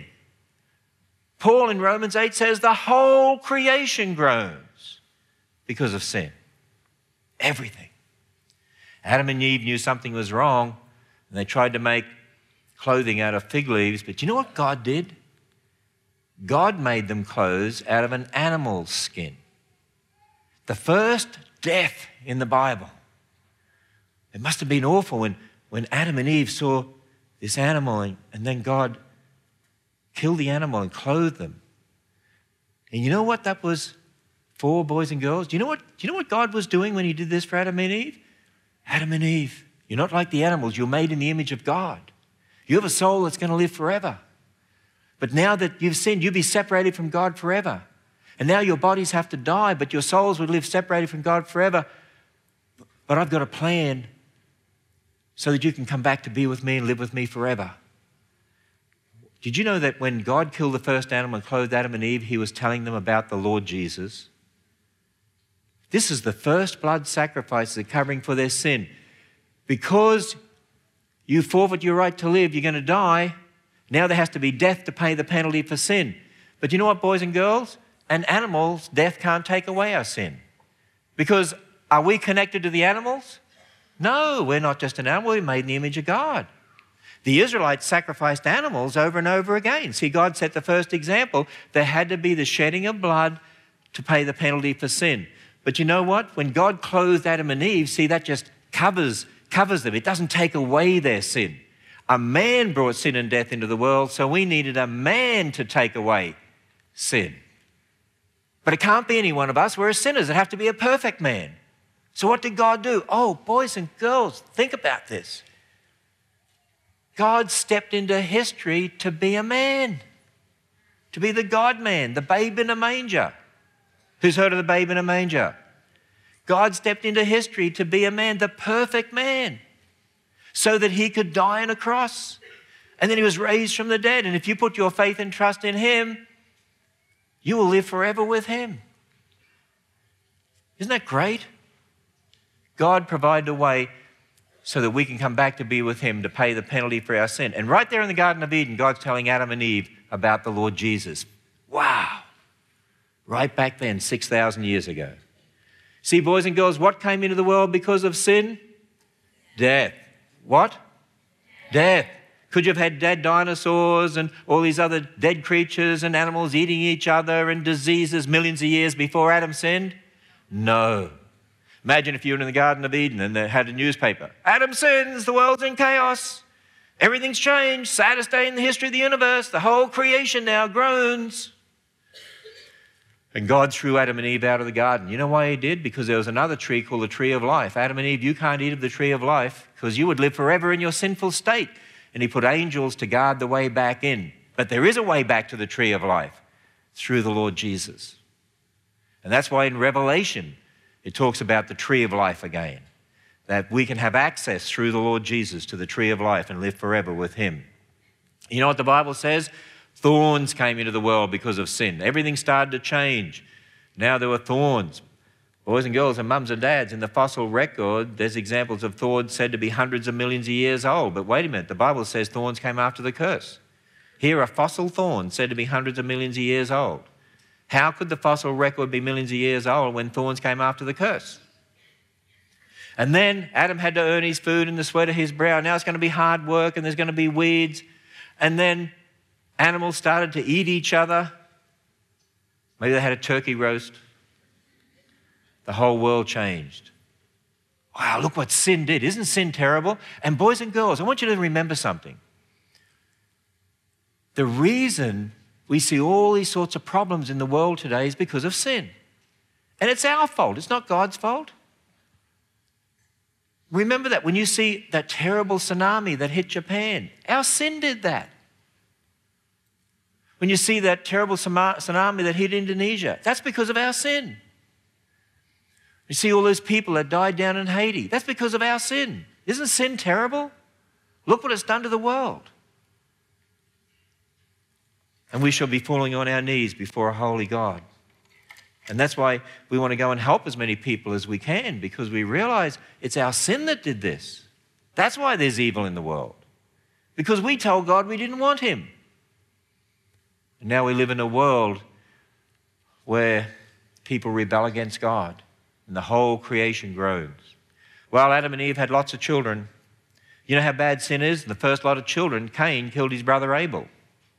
Paul in Romans eight says the whole creation groans because of sin. Everything. Adam and Eve knew something was wrong, and they tried to make clothing out of fig leaves. But you know what God did? God made them clothes out of an animal's skin. The first death in the Bible. It must have been awful when, when Adam and Eve saw this animal, and, and then God killed the animal and clothed them. And you know what that was for, boys and girls? Do you know what, do you know what God was doing when he did this for Adam and Eve? Adam and Eve, you're not like the animals. You're made in the image of God. You have a soul that's going to live forever. But now that you've sinned, you'll be separated from God forever. And now your bodies have to die, but your souls would live separated from God forever. But I've got a plan so that you can come back to be with me and live with me forever. Did you know that when God killed the first animal and clothed Adam and Eve, he was telling them about the Lord Jesus? This is the first blood sacrifice, the covering for their sin. Because you forfeit your right to live, you're going to die. Now there has to be death to pay the penalty for sin. But you know what, boys and girls? An animal's death can't take away our sin. Because are we connected to the animals? No, we're not just an animal. We're made in the image of God. The Israelites sacrificed animals over and over again. See, God set the first example. There had to be the shedding of blood to pay the penalty for sin. But you know what? When God clothed Adam and Eve, see, that just covers, covers them. It doesn't take away their sin. A man brought sin and death into the world, so we needed a man to take away sin. But it can't be any one of us. We're sinners. It have to be a perfect man. So what did God do? Oh, boys and girls, think about this. God stepped into history to be a man, to be the God-man, the babe in a manger. Who's heard of the babe in a manger? God stepped into history to be a man, the perfect man, so that he could die on a cross. And then he was raised from the dead. And if you put your faith and trust in him, you will live forever with him. Isn't that great? God provided a way so that we can come back to be with him to pay the penalty for our sin. And right there in the Garden of Eden, God's telling Adam and Eve about the Lord Jesus. Wow. Right back then, six thousand years ago. See, boys and girls, what came into the world because of sin? Death. What? Death. Could you have had dead dinosaurs and all these other dead creatures and animals eating each other and diseases millions of years before Adam sinned? No. Imagine if you were in the Garden of Eden and they had a newspaper. Adam sins, the world's in chaos. Everything's changed. Saddest day in the history of the universe. The whole creation now groans. And God threw Adam and Eve out of the garden. You know why he did? Because there was another tree called the tree of life. Adam and Eve, you can't eat of the tree of life because you would live forever in your sinful state. And he put angels to guard the way back in. But there is a way back to the tree of life through the Lord Jesus. And that's why in Revelation, it talks about the tree of life again, that we can have access through the Lord Jesus to the tree of life and live forever with him. You know what the Bible says? Thorns came into the world because of sin. Everything started to change. Now there were thorns. Boys and girls and mums and dads, in the fossil record, there's examples of thorns said to be hundreds of millions of years old. But wait a minute, the Bible says thorns came after the curse. Here are fossil thorns said to be hundreds of millions of years old. How could the fossil record be millions of years old when thorns came after the curse? And then Adam had to earn his food in the sweat of his brow. Now it's going to be hard work and there's going to be weeds. And then animals started to eat each other. Maybe they had a turkey roast. The whole world changed. Wow, look what sin did. Isn't sin terrible? And boys and girls, I want you to remember something. The reason we see all these sorts of problems in the world today is because of sin. And it's our fault. It's not God's fault. Remember that when you see that terrible tsunami that hit Japan, our sin did that. When you see that terrible tsunami that hit Indonesia, that's because of our sin. You see all those people that died down in Haiti, that's because of our sin. Isn't sin terrible? Look what it's done to the world. And we shall be falling on our knees before a holy God. And that's why we want to go and help as many people as we can, because we realize it's our sin that did this. That's why there's evil in the world. Because we told God we didn't want him. And now we live in a world where people rebel against God and the whole creation groans. Well, Adam and Eve had lots of children. You know how bad sin is? The first lot of children, Cain killed his brother Abel.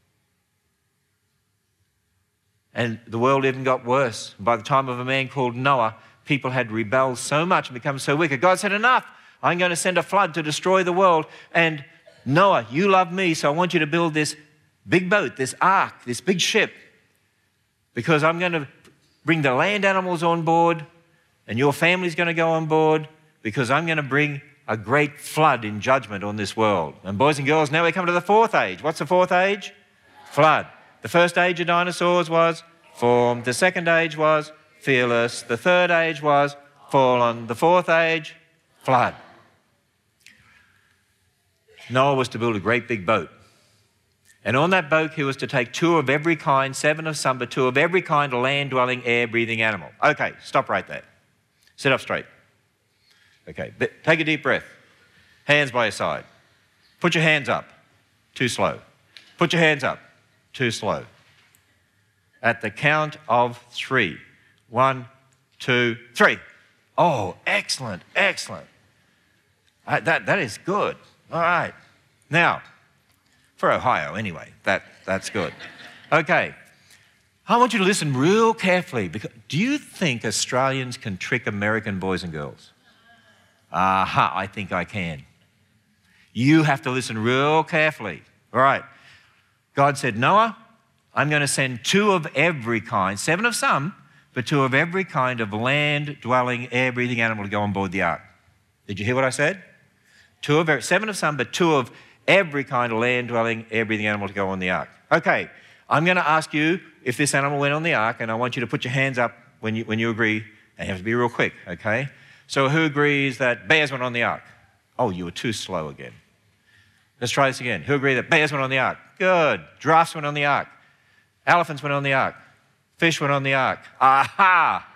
And the world even got worse. By the time of a man called Noah, people had rebelled so much and become so wicked. God said, enough. I'm going to send a flood to destroy the world. And Noah, you love me, so I want you to build this big boat, this ark, this big ship, because I'm going to bring the land animals on board and your family's going to go on board, because I'm going to bring a great flood in judgment on this world. And boys and girls, now we come to the fourth age. What's the fourth age? Flood. The first age of dinosaurs was formed. The second age was fearless. The third age was fallen. The fourth age, flood. Noah was to build a great big boat. And on that boat, he was to take two of every kind, seven of some, but two of every kind of land-dwelling, air-breathing animal. Okay, stop right there. Sit up straight. Okay, take a deep breath. Hands by your side. Put your hands up. Too slow. Put your hands up. Too slow. At the count of three. One, two, three. Oh, excellent, excellent. Uh, that, that is good. All right. Now, for Ohio anyway, that, that's good. Okay. I want you to listen real carefully. Because, do you think Australians can trick American boys and girls? Aha, I think I can. You have to listen real carefully. All right. God said, Noah, I'm going to send two of every kind, seven of some, but two of every kind of land-dwelling, air-breathing animal to go on board the ark. Did you hear what I said? Two of every, seven of some, but two of every kind of land-dwelling, air-breathing animal to go on the ark. Okay, I'm going to ask you if this animal went on the ark, and I want you to put your hands up when you, when you agree, and you have to be real quick, okay? So who agrees that bears went on the ark? Oh, you were too slow again. Let's try this again. Who agreed that bears went on the ark? Good. Giraffes went on the ark. Elephants went on the ark. Fish went on the ark. Aha!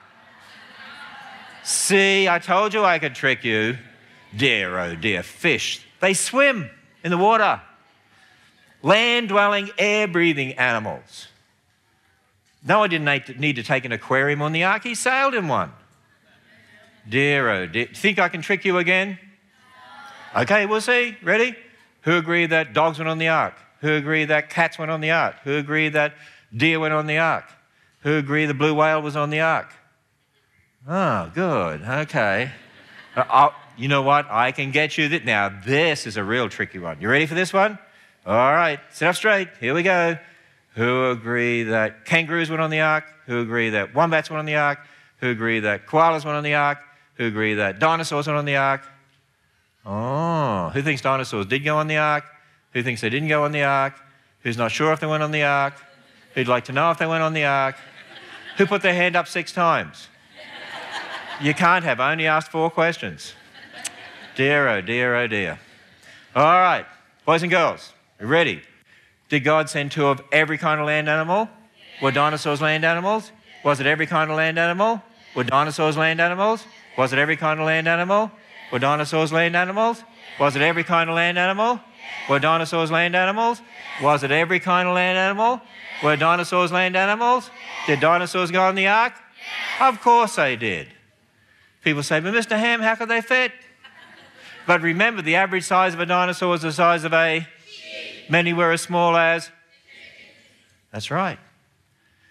See, I told you I could trick you. Dear, oh dear, fish. They swim in the water. Land-dwelling, air-breathing animals. Noah didn't need to take an aquarium on the ark. He sailed in one. Dear, oh dear. Think I can trick you again? Okay, we'll see. Ready? Who agreed that dogs went on the ark? Who agreed that cats went on the ark? Who agreed that deer went on the ark? Who agreed the blue whale was on the ark? Oh, good. Okay. Uh, oh, you know what? I can get you that. Now, this is a real tricky one. You ready for this one? All right. Sit up straight. Here we go. Who agreed that kangaroos went on the ark? Who agreed that wombats went on the ark? Who agreed that koalas went on the ark? Who agreed that dinosaurs went on the ark? Oh, who thinks dinosaurs did go on the ark? Who thinks they didn't go on the ark? Who's not sure if they went on the ark? Who'd like to know if they went on the ark? Who put their hand up six times? You can't have. I only asked four questions. Dear, oh dear, oh dear. All right, boys and girls, you ready? Did God send two of every kind of land animal? Were dinosaurs land animals? Was it every kind of land animal? Were dinosaurs land animals? Was it every kind of land animal? Were dinosaurs land animals? Was it every kind of land animal? Were dinosaurs land animals? Was it every kind of land animal? Were dinosaurs land animals? Did dinosaurs go on the ark? Of course they did. People say, but Mister Ham, how could they fit? But remember, the average size of a dinosaur is the size of a sheep. Many were as small as? That's right.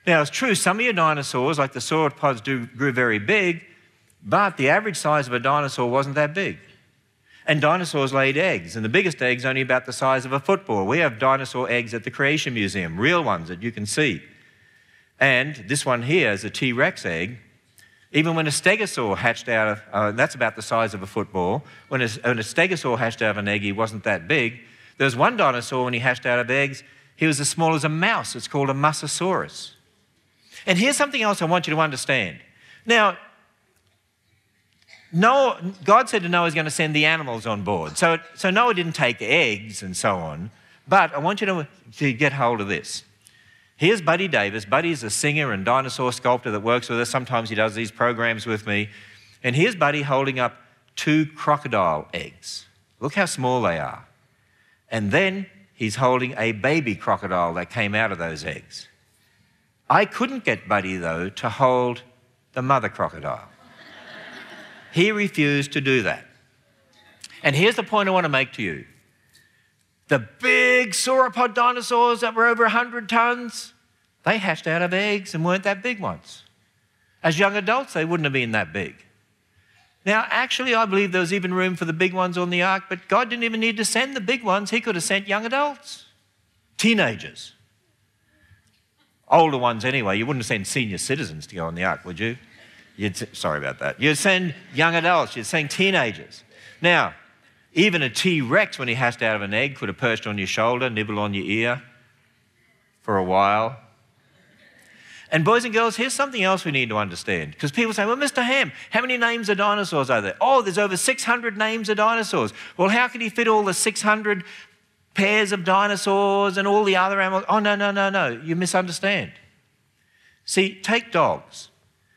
Now, it's true, some of your dinosaurs, like the sauropods, do, grew very big, but the average size of a dinosaur wasn't that big. And dinosaurs laid eggs, and the biggest egg's only about the size of a football. We have dinosaur eggs at the Creation Museum, real ones that you can see. And this one here is a T-Rex egg. Even when a stegosaur hatched out of, uh, that's about the size of a football, when a, when a stegosaur hatched out of an egg, he wasn't that big. There was one dinosaur, when he hatched out of eggs, he was as small as a mouse. It's called a Mosasaurus. And here's something else I want you to understand. Now, Noah, God said to Noah he's going to send the animals on board. So, so Noah didn't take eggs and so on, but I want you to, to get hold of this. Here's Buddy Davis. Buddy is a singer and dinosaur sculptor that works with us. Sometimes he does these programs with me. And here's Buddy holding up two crocodile eggs. Look how small they are. And then he's holding a baby crocodile that came out of those eggs. I couldn't get Buddy, though, to hold the mother crocodile. He refused to do that. And here's the point I want to make to you. The big sauropod dinosaurs that were over one hundred tons, they hatched out of eggs and weren't that big ones. As young adults, they wouldn't have been that big. Now, actually, I believe there was even room for the big ones on the ark, but God didn't even need to send the big ones. He could have sent young adults, teenagers, older ones anyway. You wouldn't send senior citizens to go on the ark, would you? You'd, sorry about that. You'd send young adults. You'd send teenagers. Now, even a T-Rex, when he hatched out of an egg, could have perched on your shoulder, nibble on your ear for a while. And boys and girls, here's something else we need to understand. Because people say, well, Mister Ham, how many names of dinosaurs are there? Oh, there's over six hundred names of dinosaurs. Well, how could he fit all the six hundred pairs of dinosaurs and all the other animals? Oh, no, no, no, no. You misunderstand. See, take dogs.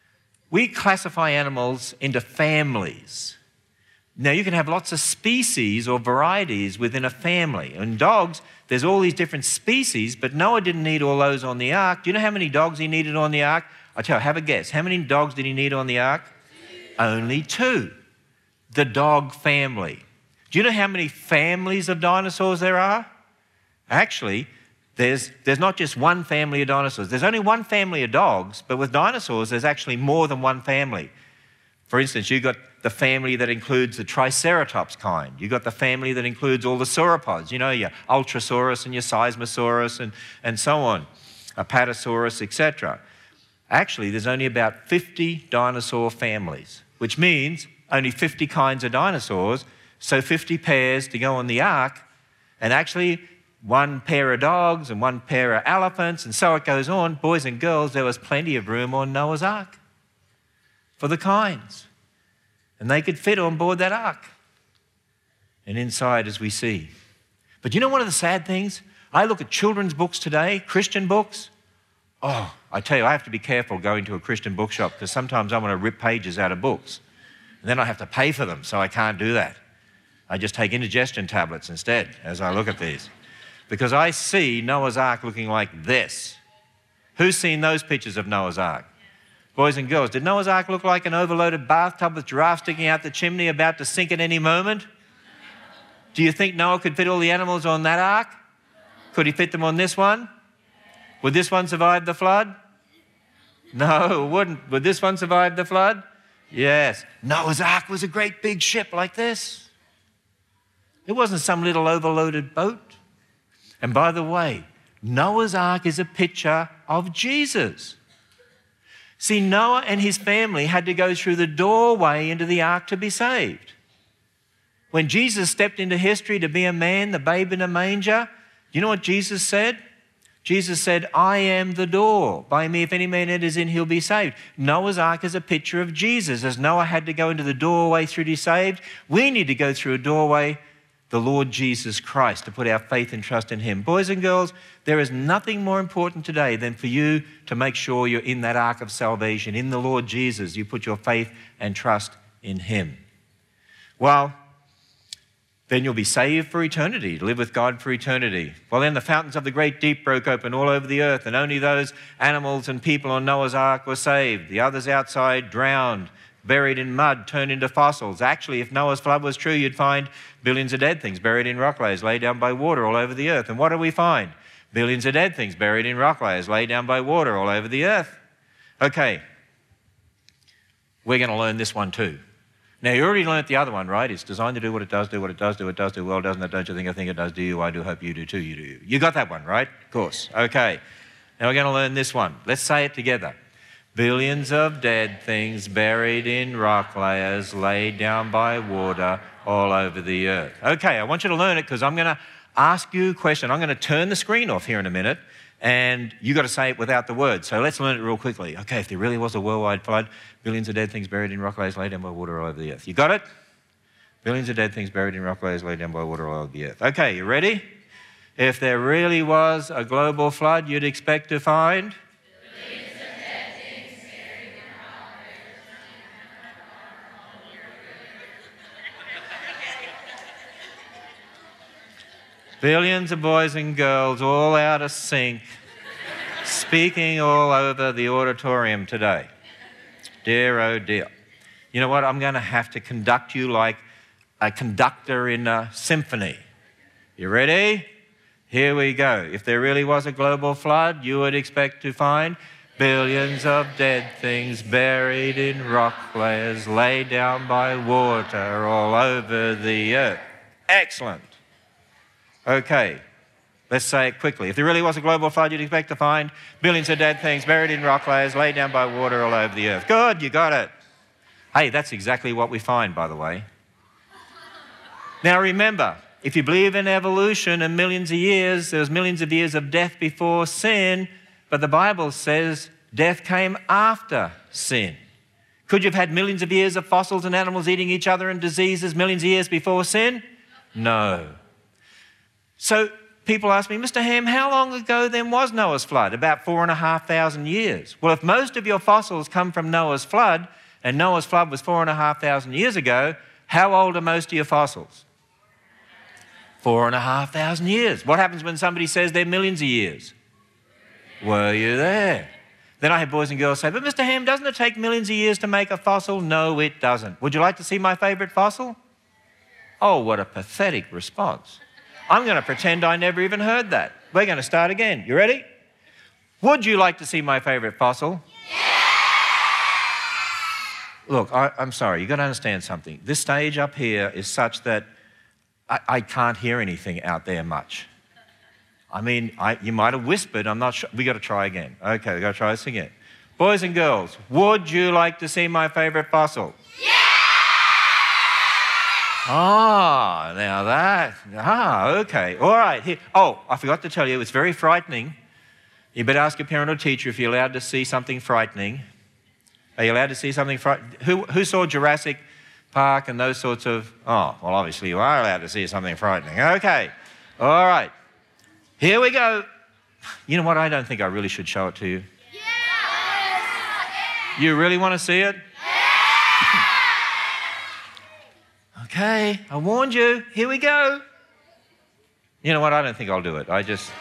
We classify animals into families. Now, you can have lots of species or varieties within a family. In dogs, there's all these different species, but Noah didn't need all those on the ark. Do you know how many dogs he needed on the ark? I'll tell you, have a guess. How many dogs did he need on the ark? Two. Only two. The dog family. Do you know how many families of dinosaurs there are? Actually, there's, there's not just one family of dinosaurs. There's only one family of dogs, but with dinosaurs, there's actually more than one family. For instance, you've got the family that includes the Triceratops kind. You've got the family that includes all the sauropods, you know, your Ultrasaurus and your Seismosaurus and, and so on, Apatosaurus, et cetera. Actually, there's only about fifty dinosaur families, which means only fifty kinds of dinosaurs, so fifty pairs to go on the ark, and actually one pair of dogs and one pair of elephants, and so it goes on. Boys and girls, there was plenty of room on Noah's ark for the kinds. And they could fit on board that ark. And inside, as we see. But you know one of the sad things? I look at children's books today, Christian books. Oh, I tell you, I have to be careful going to a Christian bookshop because sometimes I want to rip pages out of books. And then I have to pay for them, so I can't do that. I just take indigestion tablets instead as I look at these. Because I see Noah's Ark looking like this. Who's seen those pictures of Noah's Ark? Boys and girls, did Noah's Ark look like an overloaded bathtub with giraffes sticking out the chimney about to sink at any moment? Do you think Noah could fit all the animals on that ark? Could he fit them on this one? Would this one survive the flood? No, it wouldn't. Would this one survive the flood? Yes. Noah's Ark was a great big ship like this. It wasn't some little overloaded boat. And by the way, Noah's Ark is a picture of Jesus. See, Noah and his family had to go through the doorway into the ark to be saved. When Jesus stepped into history to be a man, the babe in a manger, you know what Jesus said? Jesus said, I am the door. By me, if any man enters in, he'll be saved. Noah's Ark is a picture of Jesus. As Noah had to go into the doorway through to be saved, we need to go through a doorway, the Lord Jesus Christ, to put our faith and trust in him. Boys and girls, there is nothing more important today than for you to make sure you're in that ark of salvation, in the Lord Jesus. You put your faith and trust in him. Well, then you'll be saved for eternity, to live with God for eternity. Well, then the fountains of the great deep broke open all over the earth, and only those animals and people on Noah's Ark were saved. The others outside drowned, buried in mud, turned into fossils. Actually, if Noah's flood was true, you'd find billions of dead things buried in rock layers, laid down by water all over the earth. And what do we find? Billions of dead things buried in rock layers, laid down by water all over the earth. Okay, we're going to learn this one too. Now, you already learnt the other one, right? It's designed to do what it does, do what it does, do what it does, do well, doesn't it? Don't you think I think it does? Do you? I do. Hope you do too. You do. You, you got that one, right? Of course. Okay. Now we're going to learn this one. Let's say it together. Billions of dead things buried in rock layers, laid down by water all over the earth. Okay, I want you to learn it because I'm going to ask you a question. I'm going to turn the screen off here in a minute, and you got to say it without the words. So let's learn it real quickly. Okay, if there really was a worldwide flood, billions of dead things buried in rock layers, laid down by water all over the earth. You got it? Billions of dead things buried in rock layers, laid down by water all over the earth. Okay, you ready? If there really was a global flood, you'd expect to find? Billions of dead things buried in rock layers, billions of boys and girls all out of sync, speaking all over the auditorium today. Dear, oh dear. You know what? I'm going to have to conduct you like a conductor in a symphony. You ready? Here we go. If there really was a global flood, you would expect to find billions of dead things buried in rock layers, laid down by water all over the earth. Excellent. Okay. Let's say it quickly. If there really was a global flood, you'd expect to find billions of dead things buried in rock layers, laid down by water all over the earth. Good, you got it. Hey, that's exactly what we find, by the way. Now remember, if you believe in evolution and millions of years, there was millions of years of death before sin, but the Bible says death came after sin. Could you have had millions of years of fossils and animals eating each other and diseases millions of years before sin? No. So, people ask me, Mister Ham, how long ago then was Noah's flood? About four and a half thousand years. Well, if most of your fossils come from Noah's flood, and Noah's flood was four and a half thousand years ago, how old are most of your fossils? Four and a half thousand years. What happens when somebody says they're millions of years? Were you there? Then I have boys and girls say, but Mister Ham, doesn't it take millions of years to make a fossil? No, it doesn't. Would you like to see my favorite fossil? Oh, what a pathetic response. I'm going to pretend I never even heard that. We're going to start again. You ready? Would you like to see my favorite fossil? Yeah! Look, I, I'm sorry. You've got to understand something. This stage up here is such that I, I can't hear anything out there much. I mean, I, you might have whispered. I'm not sure. We've got to try again. Okay, we've got to try this again. Boys and girls, would you like to see my favorite fossil? Yeah! Ah, now that, ah, okay. All right. Here. Oh, I forgot to tell you, it's very frightening. You better ask your parent or teacher if you're allowed to see something frightening. Are you allowed to see something frightening? Who, who saw Jurassic Park and those sorts of... Oh, well, obviously you are allowed to see something frightening. Okay. All right. Here we go. You know what? I don't think I really should show it to you. Yeah. You really want to see it? Okay, I warned you. Here we go. You know what? I don't think I'll do it. I just...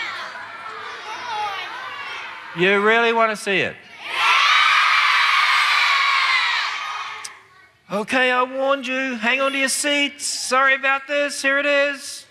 You really want to see it? Okay, I warned you. Hang on to your seats. Sorry about this. Here it is.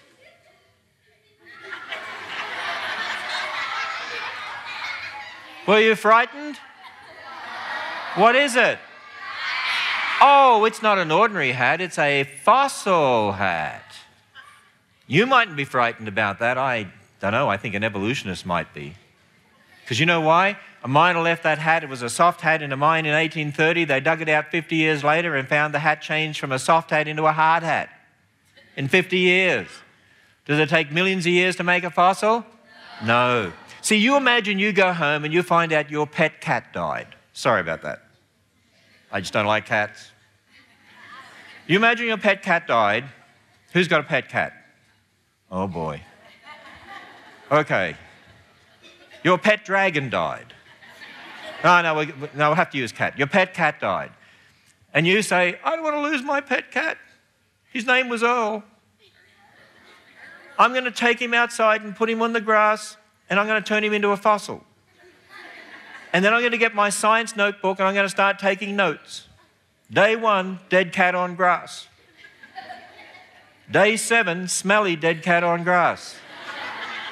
Were you frightened? What is it? Oh, it's not an ordinary hat, it's a fossil hat. You mightn't be frightened about that. I don't know, I think an evolutionist might be. Because you know why? A miner left that hat. It was a soft hat in a mine in eighteen thirty. They dug it out fifty years later and found the hat changed from a soft hat into a hard hat in fifty years. Does it take millions of years to make a fossil? No. No. See, you imagine you go home and you find out your pet cat died. Sorry about that. I just don't like cats. You imagine your pet cat died. Who's got a pet cat? Oh, boy. Okay. Your pet dragon died. No, no, we, no, we'll have to use cat. Your pet cat died. And you say, I don't want to lose my pet cat. His name was Earl. I'm going to take him outside and put him on the grass, and I'm going to turn him into a fossil. And then I'm going to get my science notebook, and I'm going to start taking notes. Day one, dead cat on grass. Day seven, smelly dead cat on grass.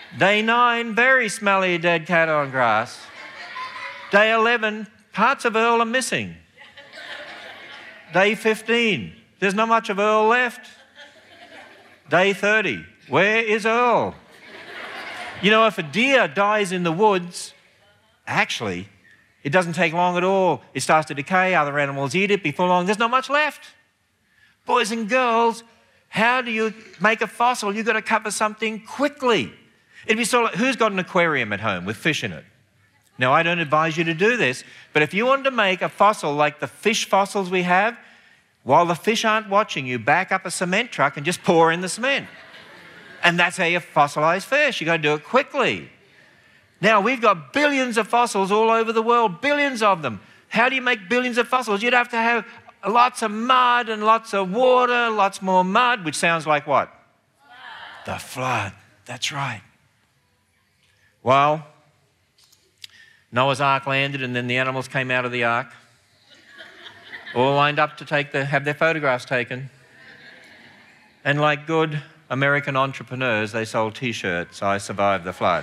Day nine, very smelly dead cat on grass. Day eleven, parts of Earl are missing. Day fifteen, there's not much of Earl left. Day thirty, where is Earl? You know, if a deer dies in the woods, actually, it doesn't take long at all. It starts to decay, other animals eat it. Before long, there's not much left. Boys and girls, how do you make a fossil? You've got to cover something quickly. It'd be sort of like, who's got an aquarium at home with fish in it? Now, I don't advise you to do this, but if you wanted to make a fossil like the fish fossils we have, while the fish aren't watching you, back up a cement truck and just pour in the cement. And that's how you fossilize fish. You've got to do it quickly. Now, we've got billions of fossils all over the world, billions of them. How do you make billions of fossils? You'd have to have lots of mud and lots of water, lots more mud, which sounds like what? Flood. The flood. That's right. Well, Noah's Ark landed and then the animals came out of the ark, all lined up to take the, have their photographs taken. And like good American entrepreneurs, they sold T-shirts, "I survived the flood."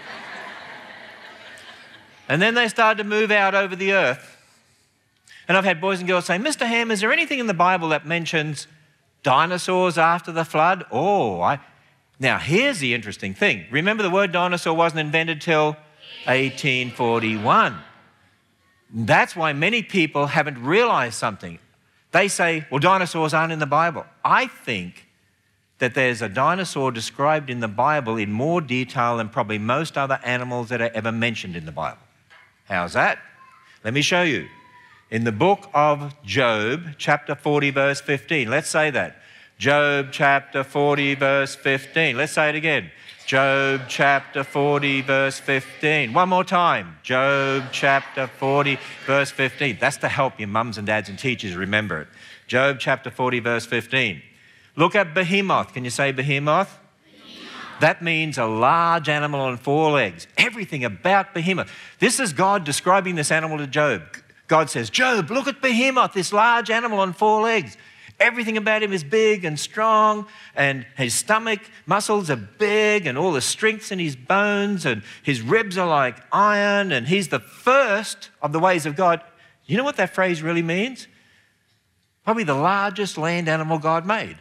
And then they started to move out over the earth. And I've had boys and girls say, "Mister Ham, is there anything in the Bible that mentions dinosaurs after the flood?" Oh, I... Now, here's the interesting thing. Remember, the word dinosaur wasn't invented till eighteen forty-one. That's why many people haven't realized something. They say, well, dinosaurs aren't in the Bible. I think that there's a dinosaur described in the Bible in more detail than probably most other animals that are ever mentioned in the Bible. How's that? Let me show you. In the book of Job, chapter forty, verse fifteen. Let's say that. Job chapter forty, verse fifteen. Let's say it again. Job chapter forty, verse fifteen. One more time. Job chapter forty, verse fifteen. That's to help your mums and dads and teachers remember it. Job chapter forty, verse fifteen. Look at behemoth. Can you say behemoth? Behemoth. That means a large animal on four legs. Everything about behemoth. This is God describing this animal to Job. God says, "Job, look at behemoth, this large animal on four legs. Everything about him is big and strong, and his stomach muscles are big, and all the strength's in his bones, and his ribs are like iron, and he's the first of the ways of God." You know what that phrase really means? Probably the largest land animal God made.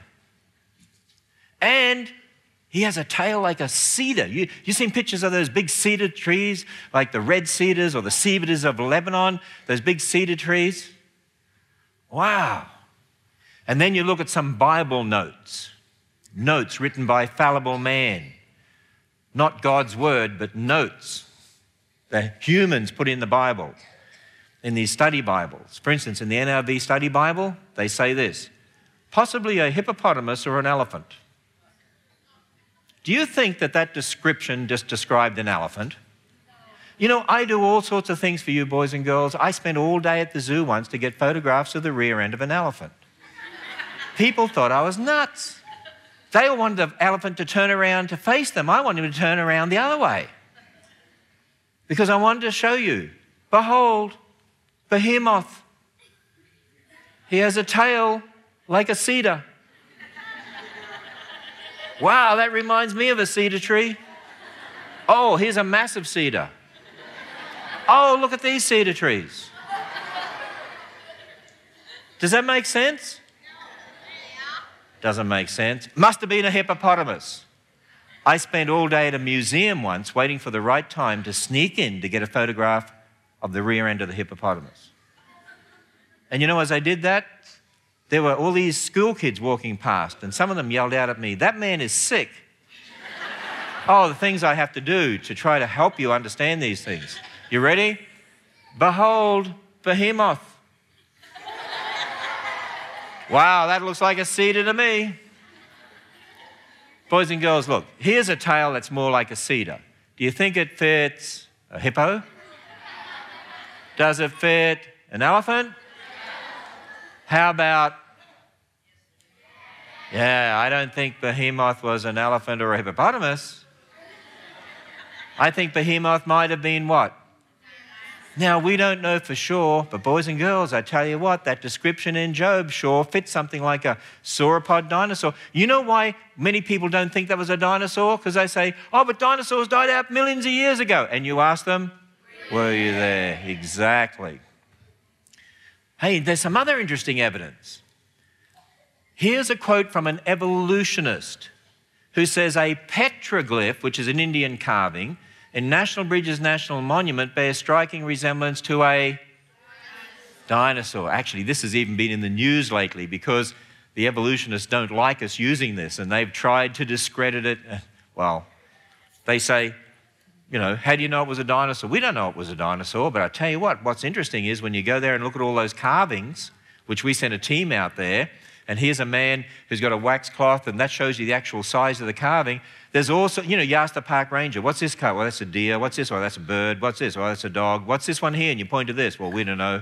And he has a tail like a cedar. You, you've seen pictures of those big cedar trees, like the red cedars or the cedars of Lebanon, those big cedar trees. Wow. And then you look at some Bible notes, notes written by fallible man. Not God's word, but notes that humans put in the Bible, in these study Bibles. For instance, in the N I V study Bible, they say this: possibly a hippopotamus or an elephant. Do you think that that description just described an elephant? You know, I do all sorts of things for you boys and girls. I spent all day at the zoo once to get photographs of the rear end of an elephant. People thought I was nuts. They all wanted the elephant to turn around to face them. I wanted him to turn around the other way. Because I wanted to show you, behold, behemoth. He has a tail like a cedar. Wow, that reminds me of a cedar tree. Oh, here's a massive cedar. Oh, look at these cedar trees. Does that make sense? Doesn't make sense. Must have been a hippopotamus. I spent all day at a museum once waiting for the right time to sneak in to get a photograph of the rear end of the hippopotamus. And you know, as I did that, there were all these school kids walking past, and some of them yelled out at me, "That man is sick." Oh, the things I have to do to try to help you understand these things. You ready? Behold, behemoth. Wow, that looks like a cedar to me. Boys and girls, look, here's a tail that's more like a cedar. Do you think it fits a hippo? Does it fit an elephant? How about, yeah, I don't think behemoth was an elephant or a hippopotamus. I think behemoth might have been what? Now, we don't know for sure, but boys and girls, I tell you what, that description in Job sure fits something like a sauropod dinosaur. You know why many people don't think that was a dinosaur? Because they say, oh, but dinosaurs died out millions of years ago. And you ask them, were you there? Exactly. Hey, there's some other interesting evidence. Here's a quote from an evolutionist who says a petroglyph, which is an Indian carving, in National Bridges National Monument bears striking resemblance to a dinosaur. Actually, this has even been in the news lately because the evolutionists don't like us using this and they've tried to discredit it. Well, they say, you know, how do you know it was a dinosaur? We don't know it was a dinosaur, but I tell you what, what's interesting is when you go there and look at all those carvings, which we sent a team out there, and here's a man who's got a wax cloth and that shows you the actual size of the carving. There's also, you know, you ask the park ranger, what's this car? Well, that's a deer. What's this? Well, that's a bird. What's this? Well, that's a dog. What's this one here? And you point to this. Well, we don't know.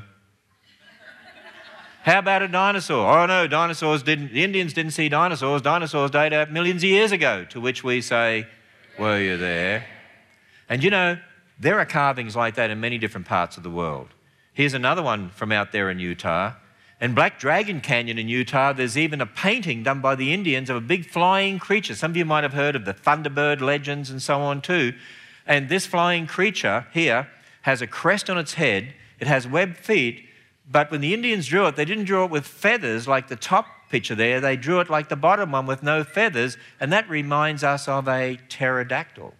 How about a dinosaur? Oh, no, dinosaurs didn't, the Indians didn't see dinosaurs. Dinosaurs died out millions of years ago, to which we say, were you there? And you know, there are carvings like that in many different parts of the world. Here's another one from out there in Utah. In Black Dragon Canyon in Utah, there's even a painting done by the Indians of a big flying creature. Some of you might have heard of the Thunderbird legends and so on too. And this flying creature here has a crest on its head. It has webbed feet. But when the Indians drew it, they didn't draw it with feathers like the top picture there. They drew it like the bottom one with no feathers. And that reminds us of a pterodactyl.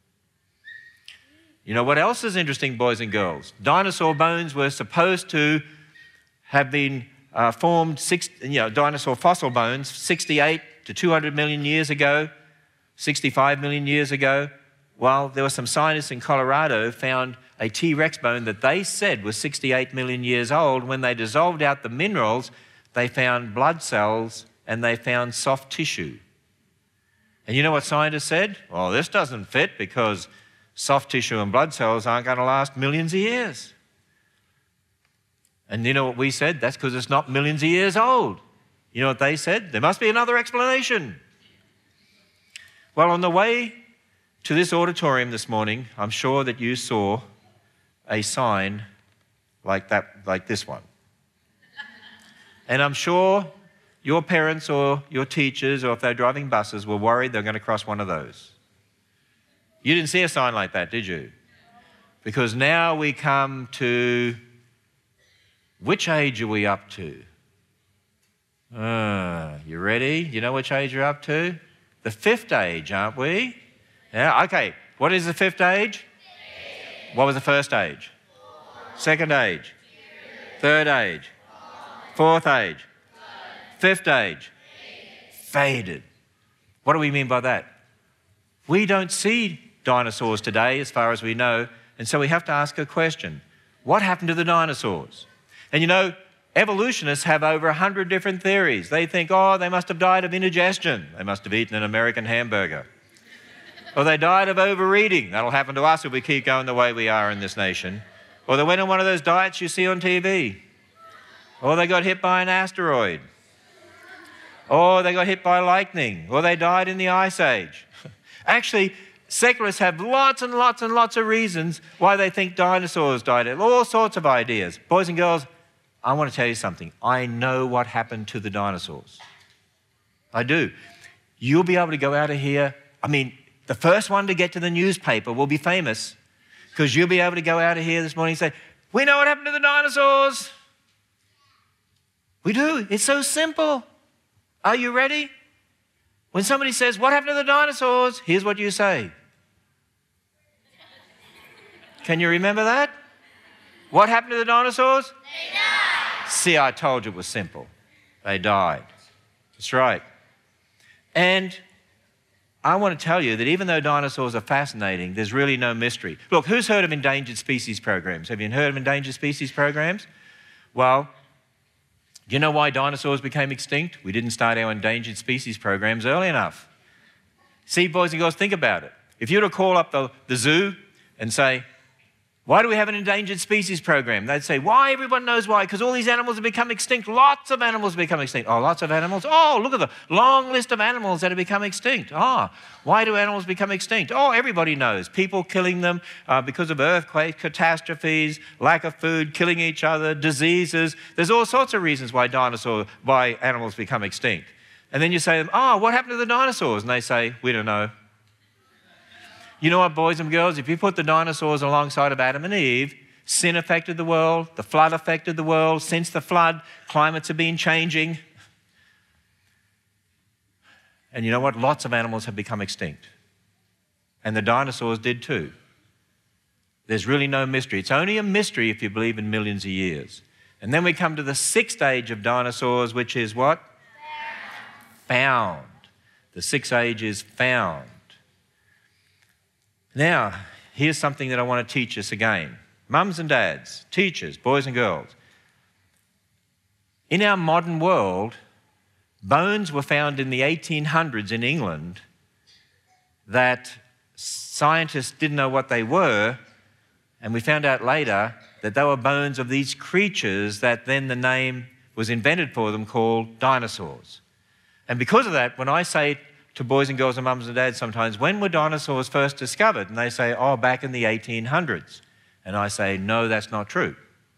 You know what else is interesting, boys and girls? Dinosaur bones were supposed to have been uh, formed, six, you know, dinosaur fossil bones, sixty-eight to two hundred million years ago, sixty-five million years ago. Well, there were some scientists in Colorado found a T-Rex bone that they said was sixty-eight million years old. When they dissolved out the minerals, they found blood cells and they found soft tissue. And you know what scientists said? Well, this doesn't fit because soft tissue and blood cells aren't going to last millions of years. And you know what we said? That's because it's not millions of years old. You know what they said? There must be another explanation. Well, on the way to this auditorium this morning, I'm sure that you saw a sign like that, like this one. And I'm sure your parents or your teachers, or if they're driving buses, were worried they're going to cross one of those. You didn't see a sign like that, did you? Because now we come to, which age are we up to? Uh, you ready? You know which age you're up to? The fifth age, aren't we? Yeah, okay. What is the fifth age? What was the first age? Second age? Third age? Fourth age? Fifth age? Faded. What do we mean by that? We don't see dinosaurs today, as far as we know, and so we have to ask a question. What happened to the dinosaurs? And you know, evolutionists have over a hundred different theories. They think, oh, they must have died of indigestion. They must have eaten an American hamburger. Or they died of overeating. That'll happen to us if we keep going the way we are in this nation. Or they went on one of those diets you see on T V. Or they got hit by an asteroid. Or they got hit by lightning. Or they died in the Ice Age. Actually, secularists have lots and lots and lots of reasons why they think dinosaurs died. All sorts of ideas. Boys and girls, I want to tell you something. I know what happened to the dinosaurs. I do. You'll be able to go out of here. I mean, the first one to get to the newspaper will be famous because you'll be able to go out of here this morning and say, we know what happened to the dinosaurs. We do. It's so simple. Are you ready? When somebody says, what happened to the dinosaurs? Here's what you say. Can you remember that? What happened to the dinosaurs? They died. See, I told you it was simple. They died. That's right. And I want to tell you that even though dinosaurs are fascinating, there's really no mystery. Look, who's heard of endangered species programs? Have you heard of endangered species programs? Well, do you know why dinosaurs became extinct? We didn't start our endangered species programs early enough. See, boys and girls, think about it. If you were to call up the, the zoo and say, Why do we have an endangered species program? They'd say, why? Everyone knows why. Because all these animals have become extinct. Lots of animals have become extinct. Oh, lots of animals? Oh, look at the long list of animals that have become extinct. Ah, oh, why do animals become extinct? Oh, everybody knows. People killing them uh, because of earthquakes, catastrophes, lack of food, killing each other, diseases. There's all sorts of reasons why dinosaurs, why animals become extinct. And then you say to them, oh, what happened to the dinosaurs? And they say, we don't know. You know what, boys and girls, if you put the dinosaurs alongside of Adam and Eve, sin affected the world, the flood affected the world. Since the flood, climates have been changing. And you know what? Lots of animals have become extinct. And the dinosaurs did too. There's really no mystery. It's only a mystery if you believe in millions of years. And then we come to the sixth age of dinosaurs, which is what? Found. Found. The sixth age is found. Now, here's something that I want to teach us again. Mums and dads, teachers, boys and girls. In our modern world, bones were found in the eighteen hundreds in England that scientists didn't know what they were, and we found out later that they were bones of these creatures that then the name was invented for them called dinosaurs. And because of that, when I say to boys and girls and mums and dads sometimes, when were dinosaurs first discovered? And they say, oh, back in the eighteen hundreds. And I say, no, that's not true.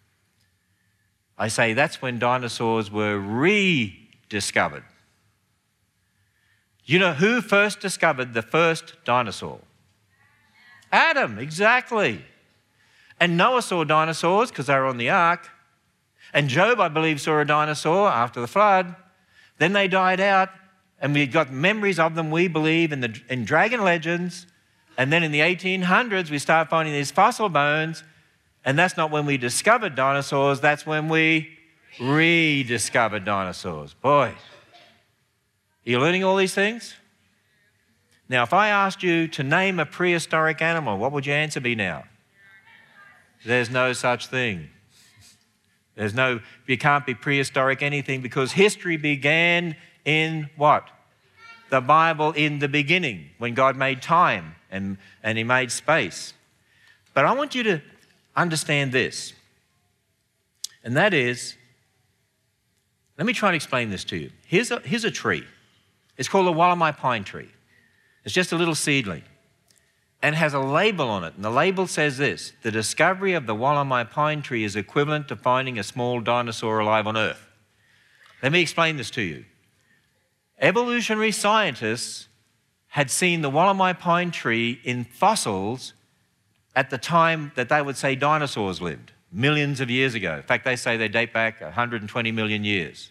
I say that's when dinosaurs were rediscovered. You know who first discovered the first dinosaur? Adam, exactly. And Noah saw dinosaurs because they were on the ark. And Job, I believe, saw a dinosaur after the flood. Then they died out. And we got memories of them, we believe, in, the, in dragon legends. And then in the eighteen hundreds, we start finding these fossil bones. And that's not when we discovered dinosaurs. That's when we rediscovered dinosaurs. Boy, are you learning all these things? Now, if I asked you to name a prehistoric animal, what would your answer be now? There's no such thing. There's no, you can't be prehistoric anything because history began in what? The Bible in the beginning, when God made time and, and he made space. But I want you to understand this. And that is, let me try and explain this to you. Here's a, here's a tree. It's called a Wollemi pine tree. It's just a little seedling and has a label on it. And the label says this: the discovery of the Wollemi pine tree is equivalent to finding a small dinosaur alive on Earth. Let me explain this to you. Evolutionary scientists had seen the Wollemi pine tree in fossils at the time that they would say dinosaurs lived, millions of years ago. In fact, they say they date back one hundred twenty million years.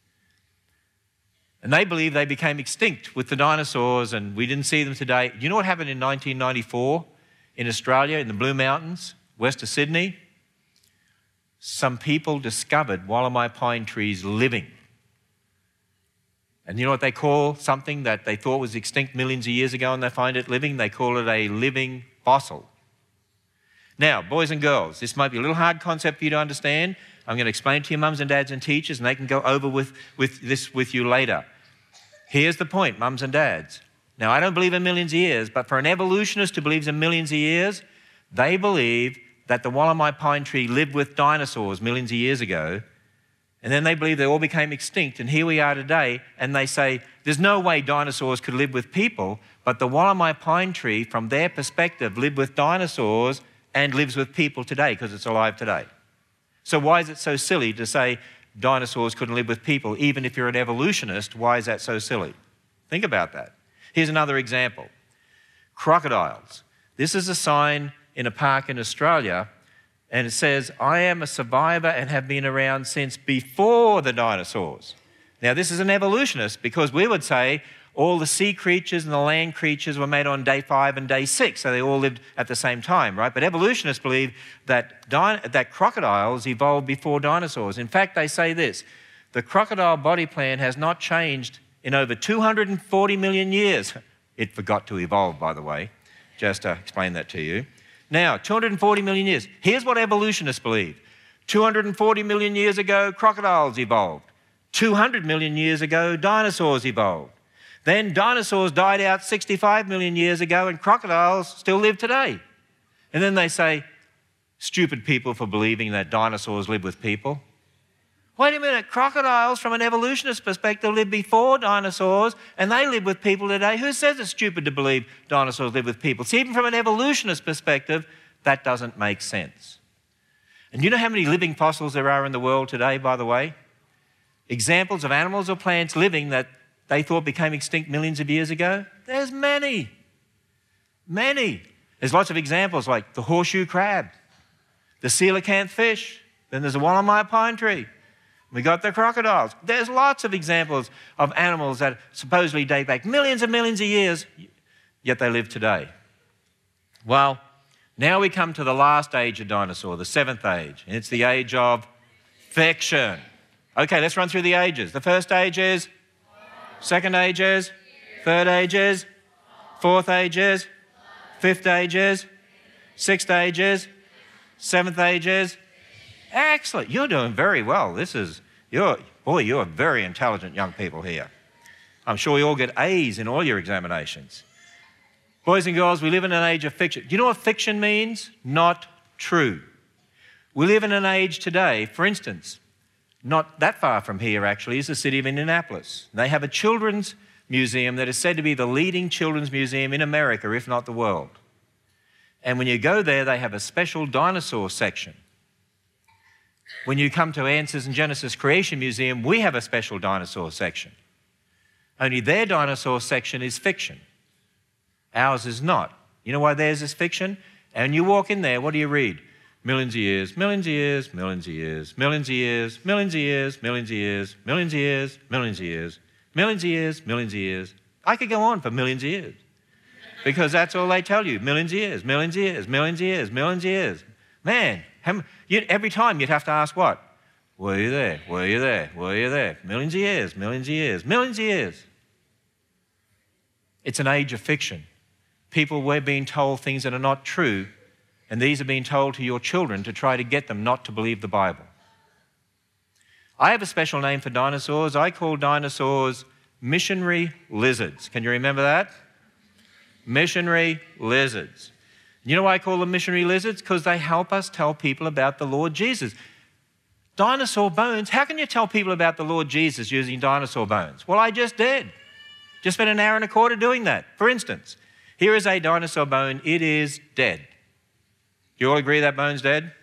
And they believe they became extinct with the dinosaurs and we didn't see them today. You know what happened in nineteen ninety-four in Australia, in the Blue Mountains, west of Sydney? Some people discovered Wollemi pine trees living. And you know what they call something that they thought was extinct millions of years ago and they find it living? They call it a living fossil. Now, boys and girls, this might be a little hard concept for you to understand. I'm going to explain it to your mums and dads and teachers and they can go over with, with this with you later. Here's the point, mums and dads. Now, I don't believe in millions of years, but for an evolutionist who believes in millions of years, they believe that the Wollemi pine tree lived with dinosaurs millions of years ago. And then they believe they all became extinct, and here we are today, and they say, there's no way dinosaurs could live with people, but the Wollemi pine tree, from their perspective, lived with dinosaurs and lives with people today because it's alive today. So why is it so silly to say dinosaurs couldn't live with people? Even if you're an evolutionist, why is that so silly? Think about that. Here's another example. Crocodiles. This is a sign in a park in Australia, and it says, I am a survivor and have been around since before the dinosaurs. Now, this is an evolutionist because we would say all the sea creatures and the land creatures were made on day five and day six, so they all lived at the same time, right? But evolutionists believe that, that crocodiles evolved before dinosaurs. In fact, they say this: the crocodile body plan has not changed in over two hundred forty million years. It forgot to evolve, by the way, just to explain that to you. Now, two hundred forty million years. Here's what evolutionists believe. two hundred forty million years ago, crocodiles evolved. two hundred million years ago, dinosaurs evolved. Then dinosaurs died out sixty-five million years ago and crocodiles still live today. And then they say, stupid people for believing that dinosaurs live with people. Wait a minute, crocodiles from an evolutionist perspective lived before dinosaurs and they live with people today. Who says it's stupid to believe dinosaurs live with people? See, even from an evolutionist perspective, that doesn't make sense. And you know how many living fossils there are in the world today, by the way? Examples of animals or plants living that they thought became extinct millions of years ago? There's many. Many. There's lots of examples like the horseshoe crab, the coelacanth fish, then there's the Wollemi pine tree. We got the crocodiles. There's lots of examples of animals that supposedly date back millions and millions of years, yet they live today. Well, now we come to the last age of dinosaur, the seventh age, and it's the age of fiction. Okay, let's run through the ages. The first age is, second age is, third age is, fourth age is, fifth age is, sixth age is, seventh age is. Excellent. You're doing very well. This is, you're, boy, you're very intelligent young people here. I'm sure you all get A's in all your examinations. Boys and girls, we live in an age of fiction. Do you know what fiction means? Not true. We live in an age today, for instance, not that far from here actually, is the city of Indianapolis. They have a children's museum that is said to be the leading children's museum in America, if not the world. And when you go there, they have a special dinosaur section. When you come to Answers in Genesis Creation Museum, we have a special dinosaur section. Only their dinosaur section is fiction. Ours is not. You know why theirs is fiction? And you walk in there, what do you read? Millions of years, millions of years, millions of years, millions of years, millions of years, millions of years, millions of years, millions of years, millions of years, millions of years. I could go on for millions of years because that's all they tell you. Millions of years, millions of years, millions of years, millions of years. Man, how, you, every time you'd have to ask what? Were you there? Were you there? Were you there? Millions of years, millions of years, millions of years. It's an age of fiction. People, we're being told things that are not true, and these are being told to your children to try to get them not to believe the Bible. I have a special name for dinosaurs. I call dinosaurs missionary lizards. Can you remember that? Missionary lizards. You know why I call them missionary lizards? Because they help us tell people about the Lord Jesus. Dinosaur bones, how can you tell people about the Lord Jesus using dinosaur bones? Well, I just did. Just spent an hour and a quarter doing that. For instance, here is a dinosaur bone. It is dead. Do you all agree that bone's dead?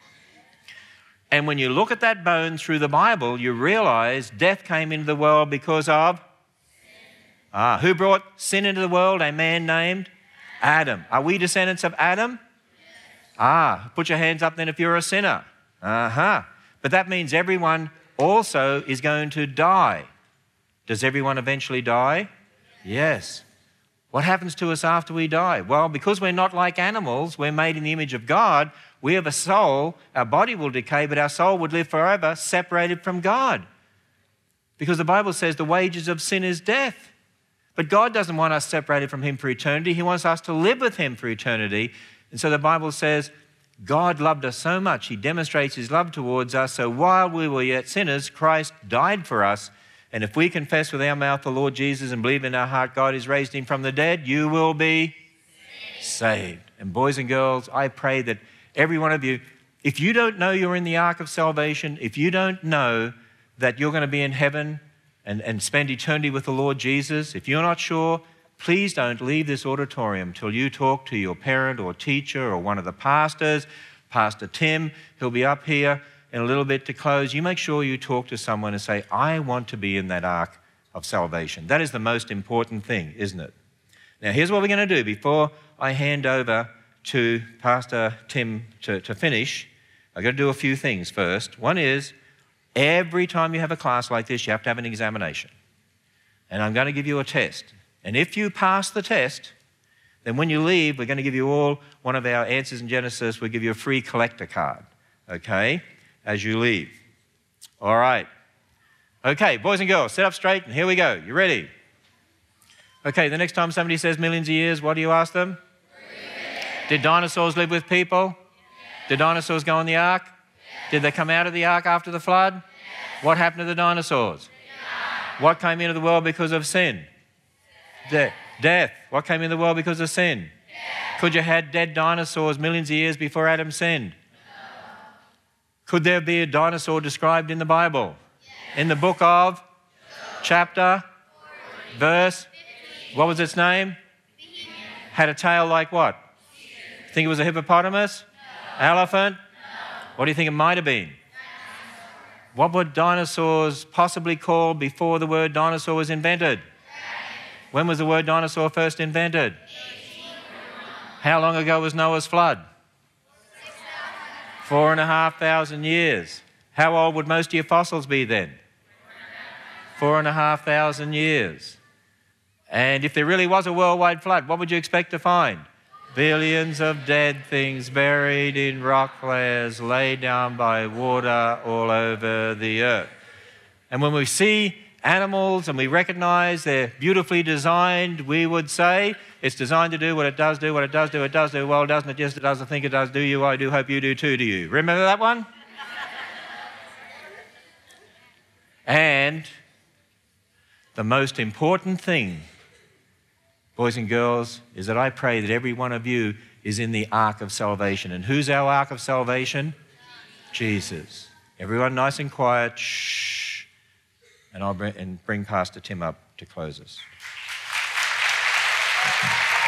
And when you look at that bone through the Bible, you realize death came into the world because of? Ah, who brought sin into the world? A man named Adam. Are we descendants of Adam? Ah, put your hands up then if you're a sinner. Uh-huh. But that means everyone also is going to die. Does everyone eventually die? Yes. What happens to us after we die? Well, because we're not like animals, we're made in the image of God, we have a soul, our body will decay, but our soul would live forever separated from God. Because the Bible says the wages of sin is death. But God doesn't want us separated from Him for eternity. He wants us to live with Him for eternity. And so the Bible says, God loved us so much, He demonstrates His love towards us, so while we were yet sinners, Christ died for us. And if we confess with our mouth the Lord Jesus and believe in our heart God has raised Him from the dead, you will be saved. saved. And boys and girls, I pray that every one of you, if you don't know you're in the ark of salvation, if you don't know that you're going to be in heaven and, and spend eternity with the Lord Jesus, if you're not sure, please don't leave this auditorium till you talk to your parent or teacher or one of the pastors, Pastor Tim. He'll be up here in a little bit to close. You make sure you talk to someone and say, I want to be in that ark of salvation. That is the most important thing, isn't it? Now, here's what we're going to do. Before I hand over to Pastor Tim to, to finish, I've got to do a few things first. One is, every time you have a class like this, you have to have an examination. And I'm going to give you a test. And if you pass the test, then when you leave, we're going to give you all one of our Answers in Genesis. We'll give you a free collector card, okay, as you leave. All right. Okay, boys and girls, sit up straight, and here we go. You ready? Okay, the next time somebody says millions of years, what do you ask them? Yes. Did dinosaurs live with people? Yes. Did dinosaurs go in the ark? Yes. Did they come out of the ark after the flood? Yes. What happened to the dinosaurs? Yes. What came into the world because of sin? De- death. What came into the world because of sin? Yes. Could you have had dead dinosaurs millions of years before Adam sinned? Could there be a dinosaur described in the Bible? Yes. In the book of? Job. Chapter? forty. Verse? fifteen. What was its name? Behemoth. Had a tail like what? Deer. Think it was a hippopotamus? No. Elephant? No. What do you think it might have been? Dinosaur. What were dinosaurs possibly called before the word dinosaur was invented? Dragon. When was the word dinosaur first invented? eighteen forty-one. How long ago was Noah's flood? Four and a half thousand years. How old would most of your fossils be then? Four and a half thousand years. And if there really was a worldwide flood, what would you expect to find? Billions of dead things buried in rock layers, laid down by water all over the earth. And when we see animals and we recognize they're beautifully designed, we would say, it's designed to do what it does do, what it does do, it does do well, doesn't it? Yes, it does. I think it does do you. I do hope you do too, do you? Remember that one? And the most important thing, boys and girls, is that I pray that every one of you is in the ark of salvation. And who's our ark of salvation? Jesus. Everyone nice and quiet. Shh. And I'll bring, and bring Pastor Tim up to close us.